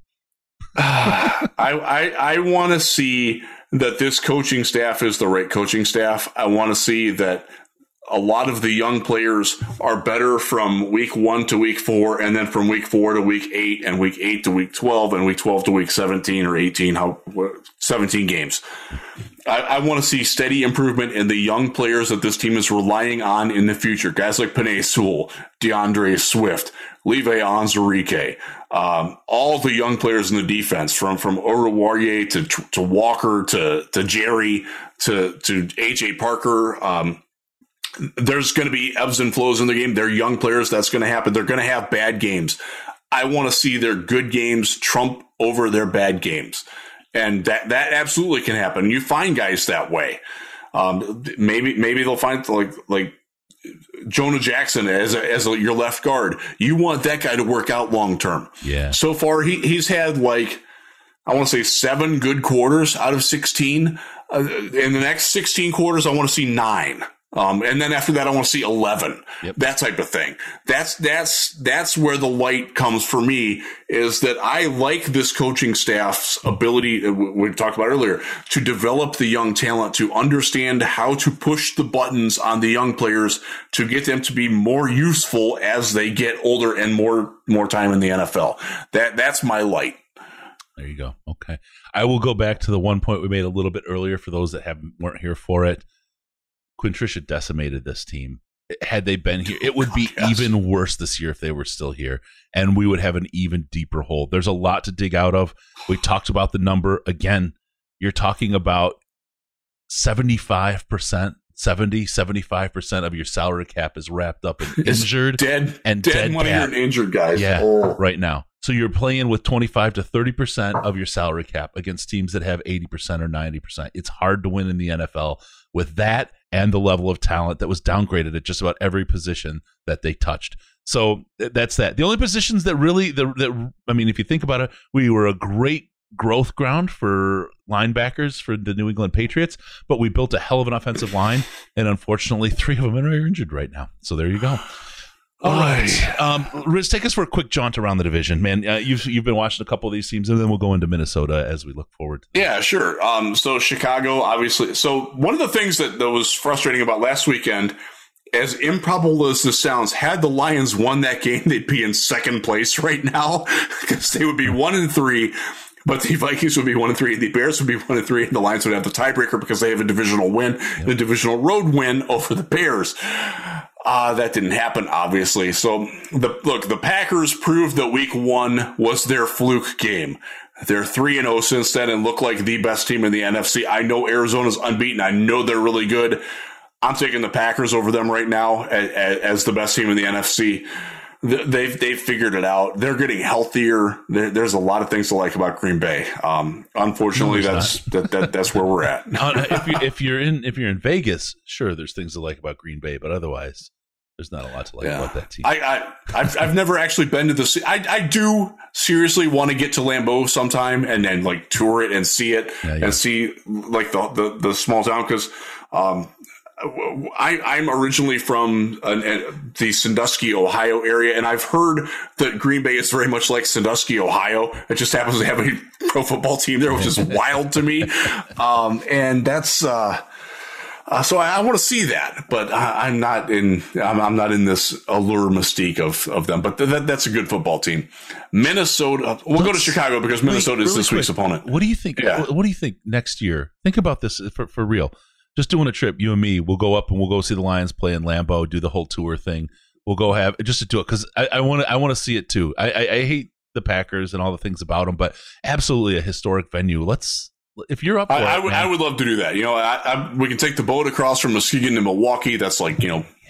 I I, I want to see that this coaching staff is the right coaching staff. I want to see that a lot of the young players are better from week one to week four, and then from week four to week eight, and week eight to week twelve, and week twelve to week seventeen or eighteen, how seventeen games. I, I want to see steady improvement in the young players that this team is relying on in the future. Guys like Penei Sewell, DeAndre Swift, Levi Onwuzurike, um, all the young players in the defense, from from Oruwariye to to Walker to to Jerry to to A J Parker. Um, There's going to be ebbs and flows in the game. They're young players. That's going to happen. They're going to have bad games. I want to see their good games trump over their bad games. And that, that absolutely can happen. You find guys that way. Um, maybe, maybe they'll find like, like Jonah Jackson as a, as a, your left guard. You want that guy to work out long term. Yeah. So far, he, he's had like, I want to say seven good quarters out of sixteen. Uh, in the next sixteen quarters, I want to see nine. Um, and then after that, I want to see eleven, yep. that type of thing. That's, that's, that's where the light comes for me, is that I like this coaching staff's ability, we talked about earlier, to develop the young talent, to understand how to push the buttons on the young players to get them to be more useful as they get older and more, more time in the N F L. That, that's my light. There you go. Okay. I will go back to the one point we made a little bit earlier for those that haven't weren't here for it. Quinn Tricia decimated this team. Had they been here, it would be yes. even worse this year if they were still here, and we would have an even deeper hole. There's a lot to dig out of. We talked about the number. Again, you're talking about seventy-five percent, seventy, seventy-five percent of your salary cap is wrapped up in injured dead, and dead, dead money cap. and injured guys. Yeah, oh. right now. So you're playing with twenty-five to thirty percent of your salary cap against teams that have eighty percent or ninety percent. It's hard to win in the N F L with that and the level of talent that was downgraded at just about every position that they touched. So that's that. The only positions that really, the, that I mean, if you think about it, we were a great growth ground for linebackers for the New England Patriots, but we built a hell of an offensive line, and unfortunately, three of them are injured right now. So there you go. All right, um, Riz, take us for a quick jaunt around the division, man. Uh, you've you've been watching a couple of these teams, and then we'll go into Minnesota as we look forward. Yeah, sure. Um, so Chicago, obviously. So one of the things that, that was frustrating about last weekend, as improbable as this sounds, had the Lions won that game, they'd be in second place right now because they would be one and three. But the Vikings would be one and three, the Bears would be one and three, and the Lions would have the tiebreaker because they have a divisional win, yep. and a divisional road win over the Bears. Uh, that didn't happen, obviously. So, the look, the Packers proved that week one was their fluke game. They're three and oh since then and look like the best team in the N F C. I know Arizona's unbeaten. I know they're really good. I'm taking the Packers over them right now as, as the best team in the N F C. They've they've figured it out. They're getting healthier. There, there's a lot of things to like about Green Bay. Um, unfortunately, no, that's that, that that's where we're at. uh, if, you, if you're in if you're in Vegas, sure, there's things to like about Green Bay, but otherwise, there's not a lot to like yeah. about that team. I, I I've I've never actually been to the. I I do seriously want to get to Lambeau sometime and then like tour it and see it yeah, yeah. and see like the the, the small town because. Um, I, I'm originally from uh, the Sandusky, Ohio area, and I've heard that Green Bay is very much like Sandusky, Ohio. It just happens to have a pro football team there, which is wild to me. Um, and that's uh, uh, so I, I want to see that, but I, I'm not in. I'm, I'm not in this allure mystique of of them. But th- that, that's a good football team. Minnesota. We'll Let's, go to Chicago because Minnesota wait, really is this quick. week's opponent. What do you think? Yeah. What do you think next year? Think about this for for real. Just doing a trip, you and me, we'll go up and we'll go see the Lions play in Lambeau, do the whole tour thing. We'll go have just to do it because I want to. I want to see it too. I, I, I hate the Packers and all the things about them, but absolutely a historic venue. Let's if you're up. For I, it, I would. Man. I would love to do that. You know, I, I, we can take the boat across from Muskegon to Milwaukee. That's like you know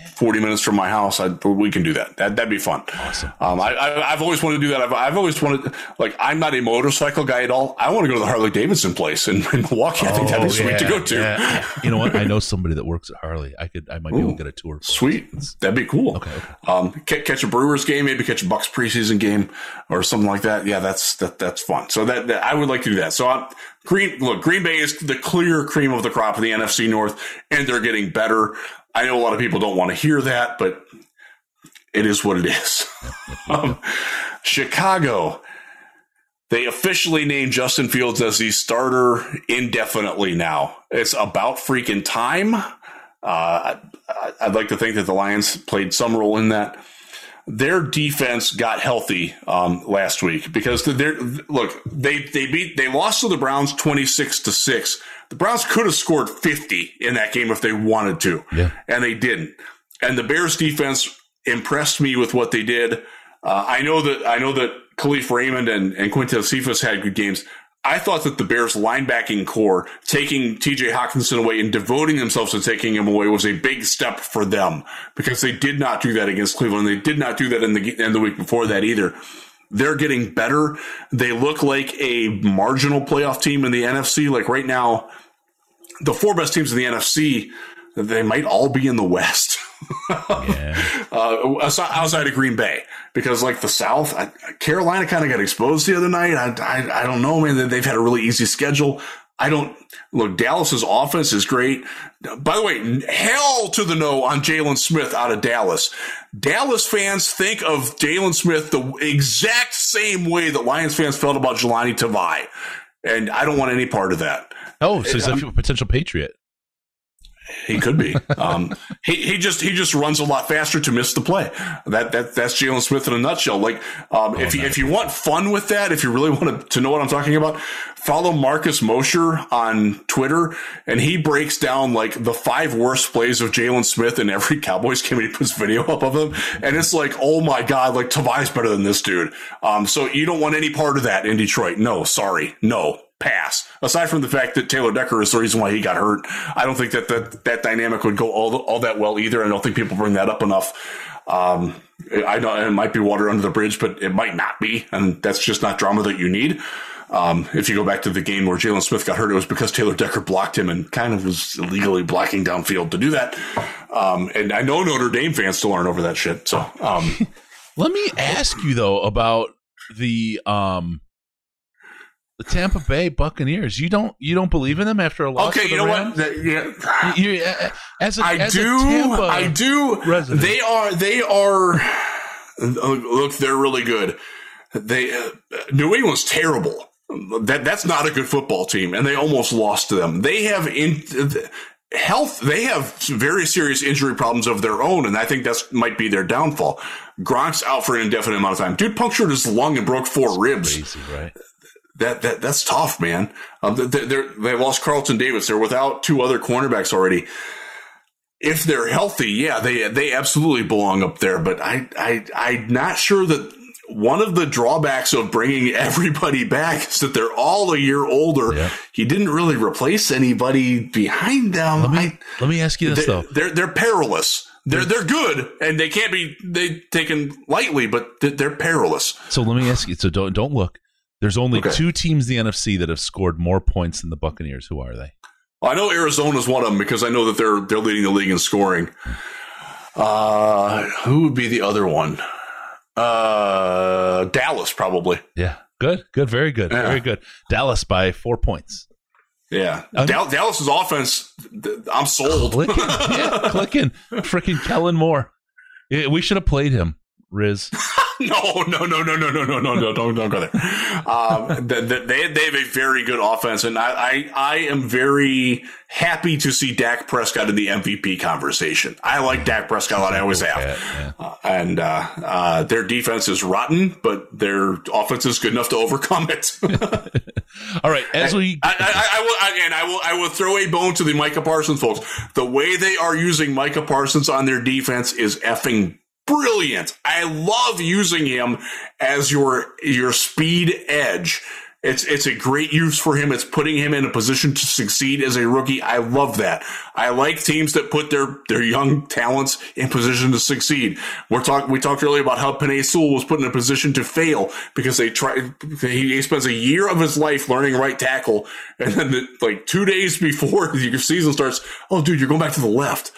forty minutes from my house, I, we can do that. that. That'd be fun. Awesome. Um, I, I, I've always wanted to do that. I've, I've always wanted, like, I'm not a motorcycle guy at all. I want to go to the Harley Davidson place in, in Milwaukee. I think that'd be Oh, sweet yeah, to go to. yeah. You know what? I know somebody that works at Harley. I could, I might be able to get a tour. For Sweet. That'd be cool. Okay, okay. Um, ca- catch a Brewers game, maybe catch a Bucks preseason game or something like that. Yeah, that's, that, that's fun. So that, that I would like to do that. So I'm, Green, look, Green Bay is the clear cream of the crop of the N F C North, and they're getting better. I know a lot of people don't want to hear that, but it is what it is. um, Chicago, they officially named Justin Fields as the starter indefinitely now. It's about freaking time. Uh, I'd like to think that the Lions played some role in that. Their defense got healthy um, last week because they're look they they beat they lost to the Browns twenty-six to six. The Browns could have scored fifty in that game if they wanted to, yeah. and they didn't. And the Bears defense impressed me with what they did. Uh, I know that I know that Khalif Raymond and, and Quintez Cephas had good games. I thought that the Bears linebacking core, taking T J Hockenson away and devoting themselves to taking him away, was a big step for them because they did not do that against Cleveland. They did not do that in the, in the week before that either. They're getting better. They look like a marginal playoff team in the N F C. Like right now, the four best teams in the N F C, they might all be in the West. Yeah. uh, outside of Green Bay, because like the South, I, Carolina kind of got exposed the other night. I, I, I don't know, man. They've had a really easy schedule. I don't look. Dallas's offense is great. By the way, hell to the no on Jalen Smith out of Dallas. Dallas fans think of Jalen Smith the exact same way that Lions fans felt about Jelani Tavai, and I don't want any part of that. Oh, so he's a potential Patriot. He could be. Um, he he just he just runs a lot faster to miss the play. That that that's Jalen Smith in a nutshell. Like um, oh, if you nice. if you want fun with that, if you really want to, to know what I'm talking about, follow Marcus Mosher on Twitter, and he breaks down like the five worst plays of Jalen Smith in every Cowboys game. He puts video up of him, and it's like, oh my god, like Tavai's better than this dude. Um, so you don't want any part of that in Detroit. No, sorry, no. Pass. Aside from the fact that Taylor Decker is the reason why he got hurt, I don't think that that, that dynamic would go all, all that well either. I don't think people bring that up enough. Um, I know it might be water under the bridge, but it might not be, and that's just not drama that you need. Um, if you go back to the game where Jalen Smith got hurt, it was because Taylor Decker blocked him and kind of was illegally blocking downfield to do that. Um, and I know Notre Dame fans still aren't over that shit. So um, let me ask you though about the um. The Tampa Bay Buccaneers. You don't you don't believe in them after a loss? Okay, to the you know Rams? what? The, yeah. You, you, uh, as a, I as do. A Tampa I do. resident. They are. They are. Look, they're really good. They uh, New England's terrible. That that's not a good football team, and they almost lost to them. They have in health. They have very serious injury problems of their own, and I think that's might be their downfall. Gronk's out for an indefinite amount of time. Dude punctured his lung and broke four that's ribs. Crazy, right? That that that's tough, man. Um, they they lost Carlton Davis. They're without two other cornerbacks already. If they're healthy, yeah, they they absolutely belong up there. But I I I'm not sure that one of the drawbacks of bringing everybody back is that they're all a year older. Yeah. He didn't really replace anybody behind them. Let me I, let me ask you this they, though. They're they're perilous. They're they're good, and they can't be they taken lightly, but they're perilous. So let me ask you. So don't don't look. There's only okay. two teams in the N F C that have scored more points than the Buccaneers. Who are they? I know Arizona's one of them because I know that they're they're leading the league in scoring. Uh, who would be the other one? Uh, Dallas, probably. Yeah, good, good, very good, yeah. very good. Dallas by four points. Yeah, um, Dal- Dallas's offense. I'm sold. Clicking, yeah, clicking. Freaking Kellen Moore. Yeah, we should have played him, Riz. No, no, no, no, no, no, no, no, no, don't, don't go there. Um, they, they, they have a very good offense, and I, I, I am very happy to see Dak Prescott in the M V P conversation. I like Dak Prescott a lot. I always have. Yeah. Uh, and uh, uh, their defense is rotten, but their offense is good enough to overcome it. All right, as we, I, I, I will, I, and I will, I will throw a bone to the Micah Parsons folks. The way they are using Micah Parsons on their defense is effing brilliant. I love using him as your your speed edge. It's it's a great use for him. It's putting him in a position to succeed as a rookie. I love that. I like teams that put their, their young talents in position to succeed. We're talking. We talked earlier about how Penei Sewell was put in a position to fail because they tried. He, he spends a year of his life learning right tackle, and then the, like two days before your season starts, oh, dude, you're going back to the left.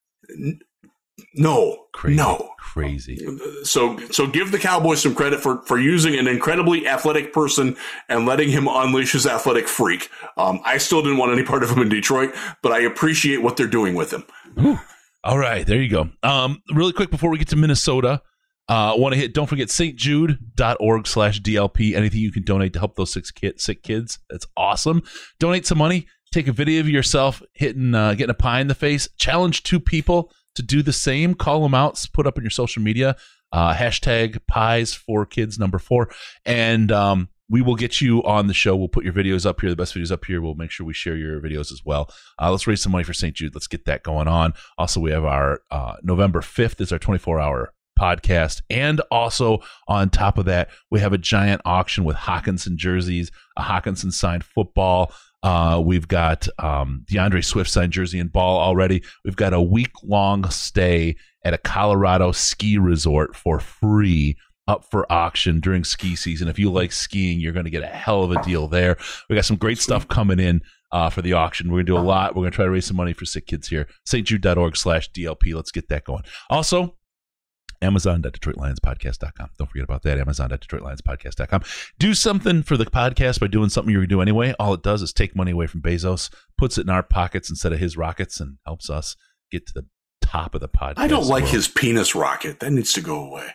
No, Crazy. no. Crazy. So, so give the Cowboys some credit for, for using an incredibly athletic person and letting him unleash his athletic freak. Um, I still didn't want any part of him in Detroit, but I appreciate what they're doing with him. Whew. All right, there you go. Um, really quick before we get to Minnesota, uh, want to hit. Don't forget St Jude dot org slash D L P. Anything you can donate to help those six kid, sick kids. That's awesome. Donate some money. Take a video of yourself hitting, uh, getting a pie in the face. Challenge two people to do the same. Call them out. Put up in your social media. Uh, hashtag pies for kids number four. And um, we will get you on the show. We'll put your videos up here. The best videos up here. We'll make sure we share your videos as well. Uh, let's raise some money for Saint Jude. Let's get that going on. Also, we have our uh, November fifth is our twenty-four hour podcast. And also on top of that, we have a giant auction with Hawkinson jerseys, a Hawkinson signed football. Uh, we've got um, DeAndre Swift signed jersey and ball already. We've got a week-long stay at a Colorado ski resort for free up for auction during ski season. If you like skiing, you're going to get a hell of a deal there. We got some great stuff coming in uh, for the auction. We're going to do a lot. We're going to try to raise some money for sick kids here. St Jude dot org slash D L P. Let's get that going. Also, Amazon dot Detroit Lions Podcast dot com. Don't forget about that. Amazon dot Detroit Lions Podcast dot com. Do something for the podcast by doing something you're going to do anyway. All it does is take money away from Bezos, puts it in our pockets instead of his rockets, and helps us get to the top of the podcast. I don't like world. his penis rocket. That needs to go away.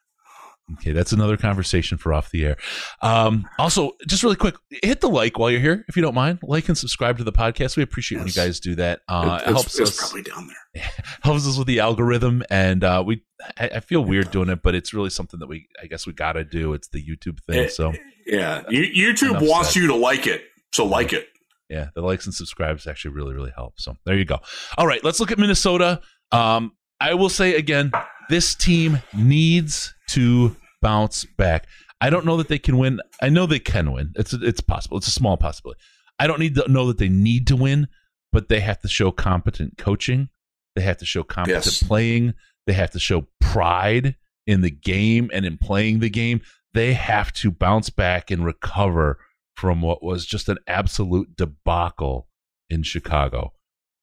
Okay, that's another conversation for off the air. Um, also, just really quick, hit the like while you're here, if you don't mind. Like and subscribe to the podcast. We appreciate yes. when you guys do that. Uh, it, it helps it's us. Probably down there. Helps us with the algorithm, and uh, we. I, I feel weird doing it, but it's really something that we. I guess we got to do. It's the YouTube thing. It, so yeah, you, YouTube wants said. you to like it, so like it. Yeah, the likes and subscribes actually really, really help. So there you go. All right, let's look at Minnesota. Um, I will say again, this team needs to bounce back. I don't know that they can win. I know they can win. It's it's possible. It's a small possibility. I don't need to know that they need to win, but they have to show competent coaching. They have to show competent yes. playing. They have to show pride in the game and in playing the game. They have to bounce back and recover from what was just an absolute debacle in Chicago.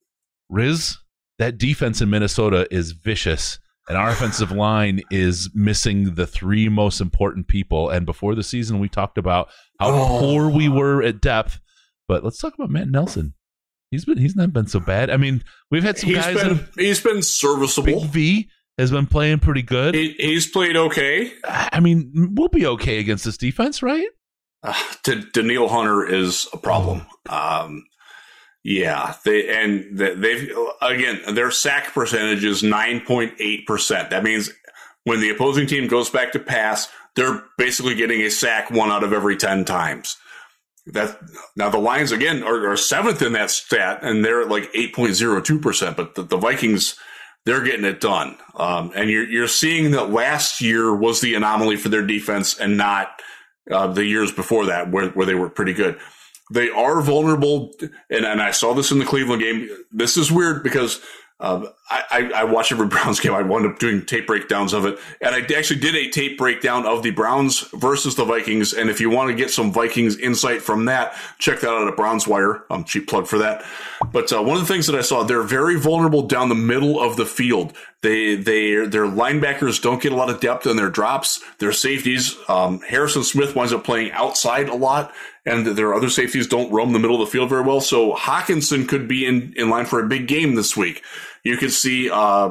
Riz, that defense in Minnesota is vicious. And our offensive line is missing the three most important people. And before the season, we talked about how oh. poor we were at depth. But let's talk about Matt Nelson. He's been he's not been so bad. I mean, we've had some he's guys. Been, that have, he's been serviceable. Big V has been playing pretty good. He, he's played okay. I mean, we'll be okay against this defense, right? Uh, D- Danielle Hunter is a problem. Oh. Um, Yeah, they and they've again their sack percentage is nine point eight percent. That means when the opposing team goes back to pass, they're basically getting a sack one out of every ten times. That now the Lions again are, are seventh in that stat, and they're at like eight point zero two percent. But the, the Vikings, they're getting it done. Um, and you're you're seeing that last year was the anomaly for their defense, and not uh, the years before that where where they were pretty good. They are vulnerable, and, and I saw this in the Cleveland game. This is weird because um, I, I, I watch every Browns game. I wound up doing tape breakdowns of it, and I actually did a tape breakdown of the Browns versus the Vikings. And if you want to get some Vikings insight from that, check that out at Browns Wire. Um, cheap plug for that. But uh, one of the things that I saw, they're very vulnerable down the middle of the field. They they their linebackers don't get a lot of depth in their drops. Their safeties, um, Harrison Smith winds up playing outside a lot, and their other safeties don't roam the middle of the field very well. So Hawkinson could be in, in line for a big game this week. You could see uh,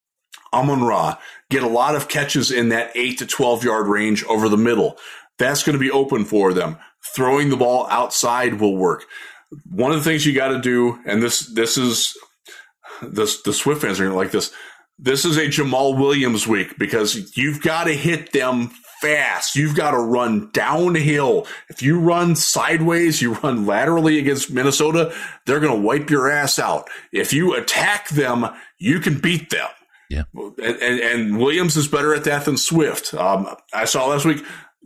Amon-Ra get a lot of catches in that eight to twelve yard range over the middle. That's going to be open for them. Throwing the ball outside will work. One of the things you got to do, and this this is this the Swift fans are going to like this. This is a Jamal Williams week because you've got to hit them fast. You've got to run downhill. If you run sideways, you run laterally against Minnesota, they're going to wipe your ass out. If you attack them, you can beat them. Yeah. And, and, and Williams is better at that than Swift. Um, I saw last week,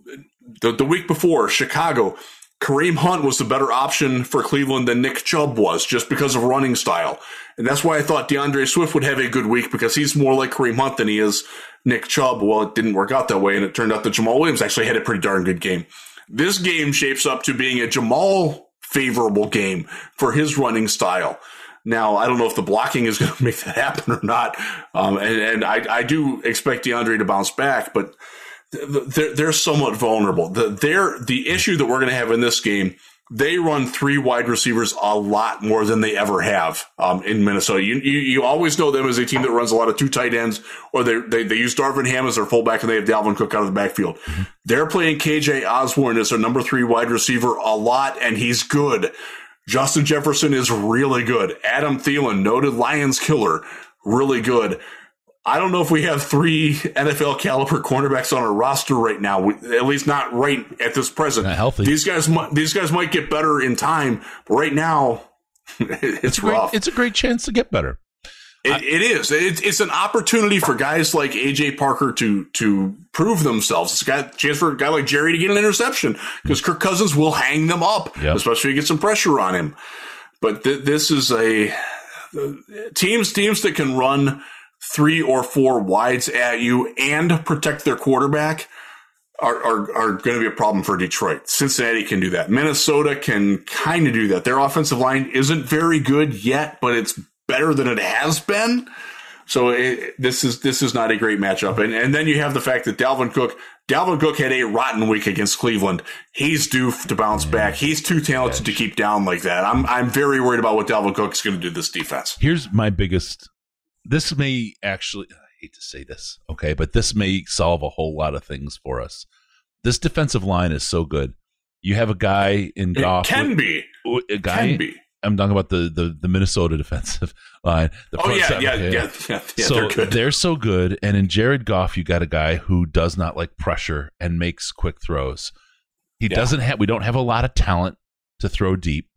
the, the week before, Chicago, Kareem Hunt was the better option for Cleveland than Nick Chubb was, just because of running style. And that's why I thought DeAndre Swift would have a good week, because he's more like Kareem Hunt than he is Nick Chubb. Well, it didn't work out that way, and it turned out that Jamal Williams actually had a pretty darn good game. This game shapes up to being a Jamal favorable game for his running style. Now, I don't know if the blocking is going to make that happen or not, um, and, and I, I do expect DeAndre to bounce back, but they're, they're somewhat vulnerable. The, they're, the issue that we're going to have in this game, they run three wide receivers a lot more than they ever have um, in Minnesota. You, you you always know them as a team that runs a lot of two tight ends, or they they, they use Darvin Ham as their fullback, and they have Dalvin Cook out of the backfield. Mm-hmm. They're playing K J Osborne as their number three wide receiver a lot, and he's good. Justin Jefferson is really good. Adam Thielen, noted Lions killer, really good. I don't know if we have three N F L caliber cornerbacks on our roster right now. We, at least not right at this present. Not healthy. These guys, might, these guys might get better in time, but right now, it's, it's rough. Great, it's a great chance to get better. It, I, it is. It's, it's an opportunity for guys like A J Parker to to prove themselves. It's got a chance for a guy like Jerry to get an interception, because Kirk Cousins will hang them up, yep. especially if you get some pressure on him. But th- this is a uh, teams teams that can run three or four wides at you and protect their quarterback are, are, are going to be a problem for Detroit. Cincinnati can do that. Minnesota can kind of do that. Their offensive line isn't very good yet, but it's better than it has been. So it, this is, this is not a great matchup. And, and then you have the fact that Dalvin Cook, Dalvin Cook had a rotten week against Cleveland. He's due to bounce back. He's too talented to keep down like that. I'm, I'm very worried about what Dalvin Cook is going to do to this defense. Here's my biggest, This may actually, I hate to say this, okay, but this may solve a whole lot of things for us. This defensive line is so good. You have a guy in Goff. It can with, be. A guy, can be. I'm talking about the, the, the Minnesota defensive line. The oh, yeah, seven, yeah, okay. yeah, yeah, yeah. So they're good. They're so good. And in Jared Goff, you got a guy who does not like pressure and makes quick throws. He Yeah. doesn't have, we don't have a lot of talent to throw deep.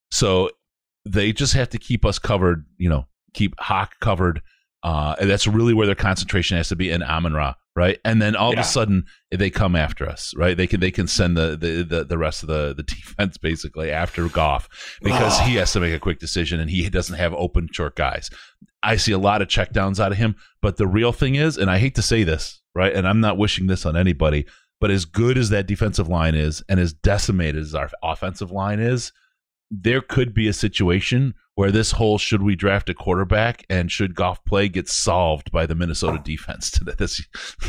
So they just have to keep us covered, you know, keep Hawk covered. Uh, and that's really where their concentration has to be in Amon-Ra, right? And then all Yeah. of a sudden they come after us, right? They can they can send the the the, the rest of the, the defense basically after Goff, because Oh. he has to make a quick decision and he doesn't have open short guys. I see a lot of checkdowns out of him, but the real thing is, and I hate to say this, right? And I'm not wishing this on anybody, but as good as that defensive line is and as decimated as our offensive line is, there could be a situation where this whole should we draft a quarterback and should Goff play gets solved by the Minnesota defense to this, this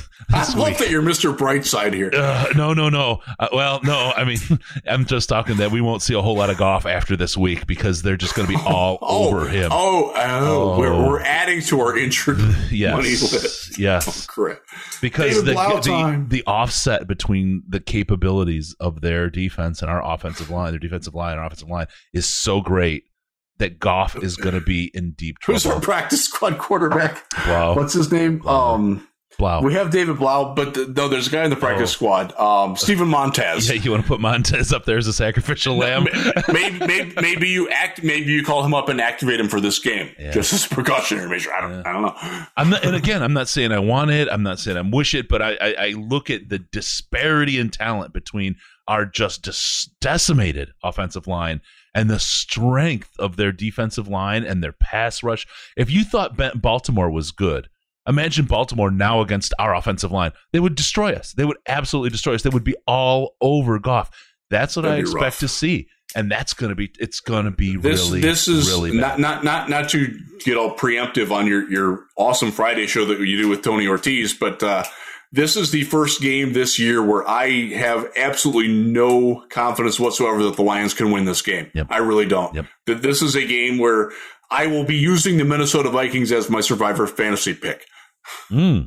I love week. that you're Mister Brightside here. Uh, no, no, no. Uh, well, no, I mean, I'm just talking that we won't see a whole lot of Goff after this week because they're just going to be all oh, over him. Oh, oh, Oh. We're, we're adding to our injured yes. money list. Yes. Oh, correct. Because David the, Blau the, time. the offset between the capabilities of their defense and our offensive line, their defensive line and our offensive line is so great that Goff is going to be in deep trouble. Who's our practice squad quarterback? Blau. What's his name? Um, Blau. we have David Blau, but the, no, there's a guy in the practice Oh. squad. Um, Steven Montez. Yeah, you want to put Montez up there as a sacrificial lamb? maybe, maybe, maybe you act. Maybe you call him up and activate him for this game, Yeah. just as a precautionary measure. I don't. Yeah. I don't know. I'm not, and again, I'm not saying I want it. I'm not saying I wish it, but I, I, I look at the disparity in talent between our just dis- decimated offensive line and the strength of their defensive line and their pass rush. If you thought Ben- Baltimore was good, imagine Baltimore now against our offensive line. They would destroy us. They would absolutely destroy us. They would be all over Goff. That's what That'd I be expect rough. to see. And that's going to be, it's going to be This really, this is really not bad. not not not to get all preemptive on your your awesome Friday show that you do with Tony Ortiz, but uh, this is the first game this year where I have absolutely no confidence whatsoever that the Lions can win this game. Yep. I really don't. Yep. That this is a game where I will be using the Minnesota Vikings as my Survivor fantasy pick, Mm.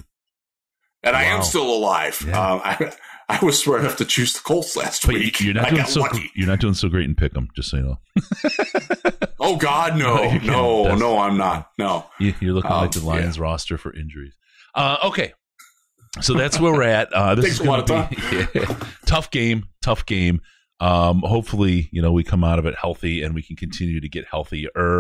and I Wow. am still alive. Yeah. Um, I, I was smart enough to choose the Colts last But you- week. you're not I doing got so lucky. you're not doing so great in pick'em, just so you know. Oh God, no, No, you can't. no, That's- no, I'm not. No. You- You're looking Um, like the Lions roster for injuries. Uh, okay, so that's where we're at. Uh, this Takes is a lot going of to be yeah. tough game. Tough game. Um, hopefully, you know, we come out of it healthy and we can continue to get healthier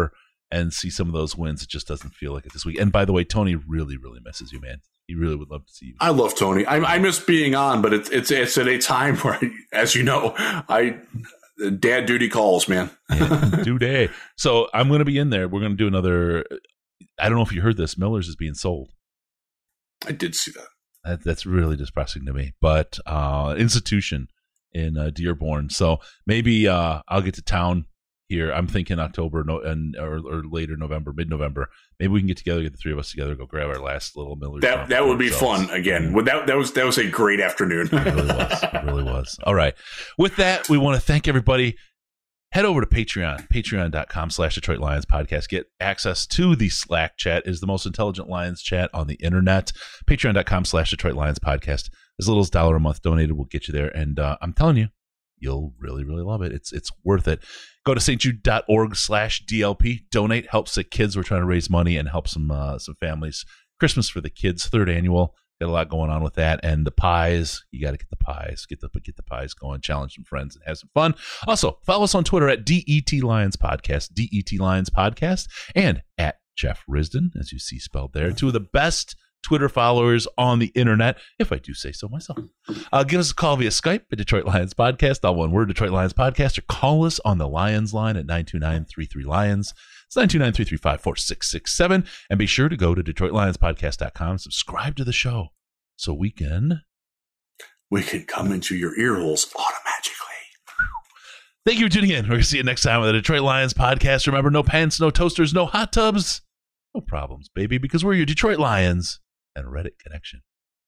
and see some of those wins. It just doesn't feel like it this week. And by the way, Tony really, really misses you, man. He really would love to see you. I love Tony. I, I miss being on, but it's it's it's at a time where, as you know, I dad duty calls, man. Yeah, due day. So I'm going to be in there. We're going to do another. I don't know if you heard this. Miller's is being sold. I did see that. that that's really depressing to me. But uh, institution in uh, Dearborn. So maybe uh, I'll get to town here. I'm thinking October no, and or, or later November, mid-November. Maybe we can get together, get the three of us together, go grab our last little Miller. That that would be fun. Again, well, that that was that was a great afternoon. It really was. It really was. All right. With that, we want to thank everybody. Head over to Patreon, patreon.com slash Detroit Lions podcast. Get access to the Slack chat. It is the most intelligent Lions chat on the internet. Patreon.com slash Detroit Lions podcast. As little as a dollar a month donated will get you there. And uh, I'm telling you, you'll really, really love it. It's it's worth it. Go to stjude.org slash DLP. Donate. Help sick kids. We're trying to raise money and help some uh, some families. Christmas for the Kids, third annual. Got a lot going on with that. And the pies, you got to get the pies. Get the get the pies going. Challenge some friends and have some fun. Also, follow us on Twitter at D E T Lions Podcast, D E T Lions Podcast, and at Jeff Risdon, as you see spelled there. Two of the best Twitter followers on the internet, if I do say so myself. Uh, give us a call via Skype at Detroit Lions Podcast, all one word, Detroit Lions Podcast, or call us on the Lions line at nine two nine, three three, Lions. It's nine two nine, three three five, four six six seven. And be sure to go to Detroit Lions Podcast dot com, subscribe to the show so we can... We can come into your ear holes automatically. Thank you for tuning in. We're going to see you next time on the Detroit Lions Podcast. Remember, no pants, no toasters, no hot tubs. No problems, baby, because we're your Detroit Lions and Reddit connection.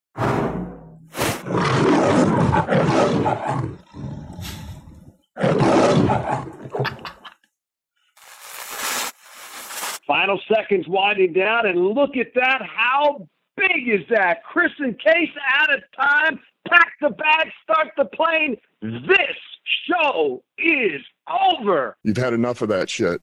Final seconds winding down, and look at that. How big is that? Chris and Case out of time. Pack the bag, start the plane. This show is over. You've had enough of that shit.